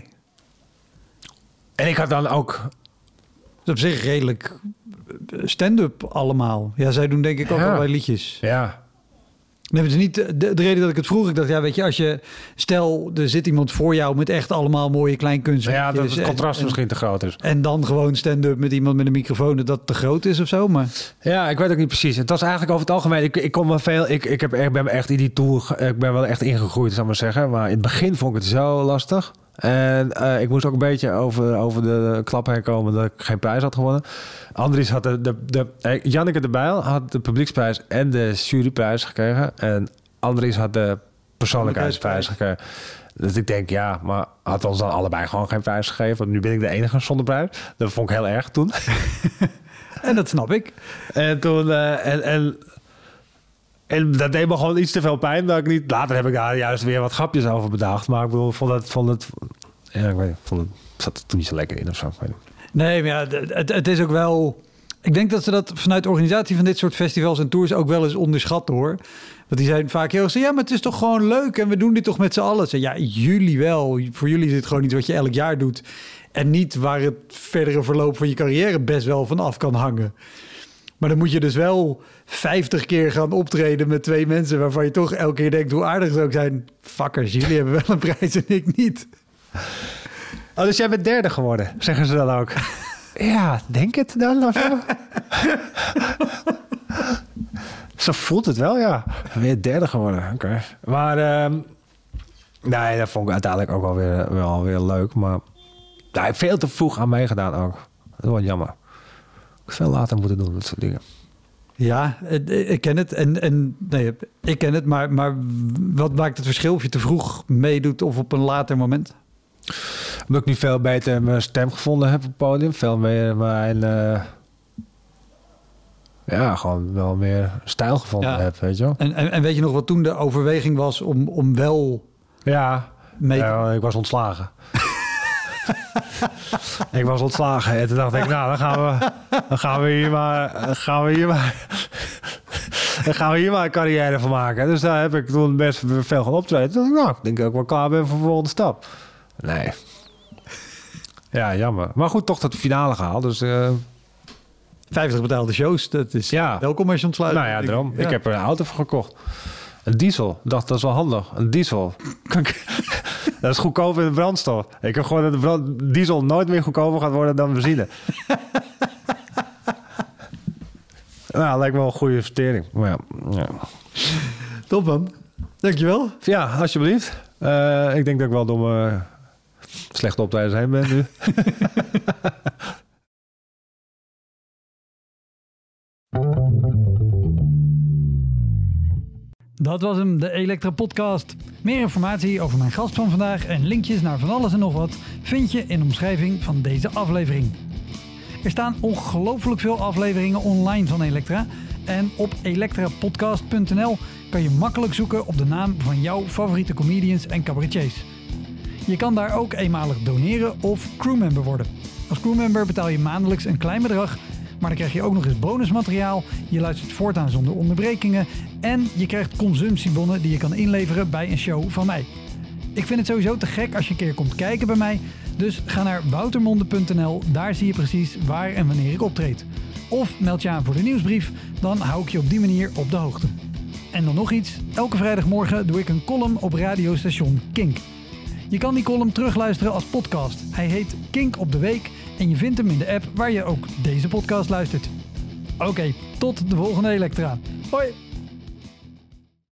En ik had dan ook... Dus op zich redelijk stand-up allemaal. Ja, zij doen denk ik ook ja. allerlei liedjes. Ja. Nee, het is niet de, de reden dat ik het vroeg. Ik dacht, ja, weet je, als je... Stel, er zit iemand voor jou met echt allemaal mooie kleinkunst. Ja, dat het contrast en, misschien te groot is. En dan gewoon stand-up met iemand met een microfoon dat te groot is of zo, maar... Ja, ik weet ook niet precies. Het was eigenlijk over het algemeen... Ik, ik kom wel veel... Ik, ik, heb, ik ben echt in die tour... Ik ben wel echt ingegroeid, zou ik maar zeggen. Maar in het begin vond ik het zo lastig. En uh, ik moest ook een beetje over, over de klap heen komen dat ik geen prijs had gewonnen. Andries had de, de, de eh, Janneke de Bijl had de publieksprijs en de juryprijs gekregen. En Andries had de persoonlijkheidsprijs gekregen. Dus ik denk, ja, maar had ons dan allebei gewoon geen prijs gegeven. Want nu ben ik de enige zonder prijs. Dat vond ik heel erg toen. En dat snap ik. En toen... Uh, en, en, En dat deed me gewoon iets te veel pijn. Dat ik niet. Later heb ik daar juist weer wat grapjes over bedacht. Maar ik bedoel, vond het, vond het, ja, ik weet niet, vond het, zat er toen niet zo lekker in of zo. Nee, maar ja, het, het is ook wel. Ik denk dat ze dat vanuit de organisatie van dit soort festivals en tours ook wel eens onderschatten, hoor. Want die zijn vaak heel. Ja, maar het is toch gewoon leuk en we doen dit toch met z'n allen. Zeg, ja, jullie wel. Voor jullie is het gewoon iets wat je elk jaar doet. En niet waar het verdere verloop van je carrière best wel van af kan hangen. Maar dan moet je dus wel vijftig keer gaan optreden met twee mensen waarvan je toch elke keer denkt hoe aardig ze ook zijn. Fuckers, jullie hebben wel een prijs en ik niet. Oh, dus jij bent derde geworden, zeggen ze dan ook. Ja, denk het dan. Of zo. Zo voelt het wel, ja. Weer derde geworden, oké. Okay. Maar um, nee, dat vond ik uiteindelijk ook wel weer, wel weer leuk. Maar daar heb ik veel te vroeg aan meegedaan ook. Dat is wel jammer. Ik veel later moeten doen, dat soort dingen. Ja, ik ken het. En, en nee, ik ken het. Maar, maar wat maakt het verschil of je te vroeg meedoet of op een later moment? Omdat ik nu veel beter mijn stem gevonden heb op het podium. Veel meer mijn... Uh, ja, gewoon wel meer stijl gevonden ja. heb, weet je wel. En, en, en weet je nog wat toen de overweging was om, om wel... Ja, mee te... ja, ik was ontslagen. Ik was ontslagen en toen dacht ik, nou, dan gaan we, dan gaan we hier maar, gaan we hier maar, dan gaan we hier maar een carrière van maken. Dus daar heb ik toen best veel gaan optreden. Toen dacht ik, nou, ik denk dat ik wel klaar ben voor de volgende stap. Nee. Ja, jammer. Maar goed, toch tot de finale gehaald. Dus uh... vijftig betaalde shows, dat is ja. welkom als je ontsluit. Nou ja, daarom. Ja. Ik heb er een auto voor gekocht. Een diesel. Ik dacht, dat is wel handig. Een diesel. Dat is goedkoper in de brandstof. Ik heb gewoon dat de brand, diesel nooit meer goedkoper gaat worden dan benzine. Nou, lijkt me wel een goede investering. Maar ja, ja. Top man. Dankjewel. Ja, alsjeblieft. Uh, ik denk dat ik wel door mijn slechte optredens heen ben nu. Dat was hem, de Elektra Podcast. Meer informatie over mijn gast van vandaag en linkjes naar van alles en nog wat vind je in de omschrijving van deze aflevering. Er staan ongelooflijk veel afleveringen online van Elektra en op elektrapodcast punt n l kan je makkelijk zoeken op de naam van jouw favoriete comedians en cabaretiers. Je kan daar ook eenmalig doneren of crewmember worden. Als crewmember betaal je maandelijks een klein bedrag, maar dan krijg je ook nog eens bonusmateriaal, je luistert voortaan zonder onderbrekingen en je krijgt consumptiebonnen die je kan inleveren bij een show van mij. Ik vind het sowieso te gek als je een keer komt kijken bij mij, dus ga naar woutermonde punt n l, daar zie je precies waar en wanneer ik optreed. Of meld je aan voor de nieuwsbrief, dan hou ik je op die manier op de hoogte. En dan nog iets. Elke vrijdagmorgen doe ik een column op radiostation Kink. Je kan die column terugluisteren als podcast. Hij heet Kink op de Week en je vindt hem in de app waar je ook deze podcast luistert. Oké, tot de volgende Elektra. Hoi!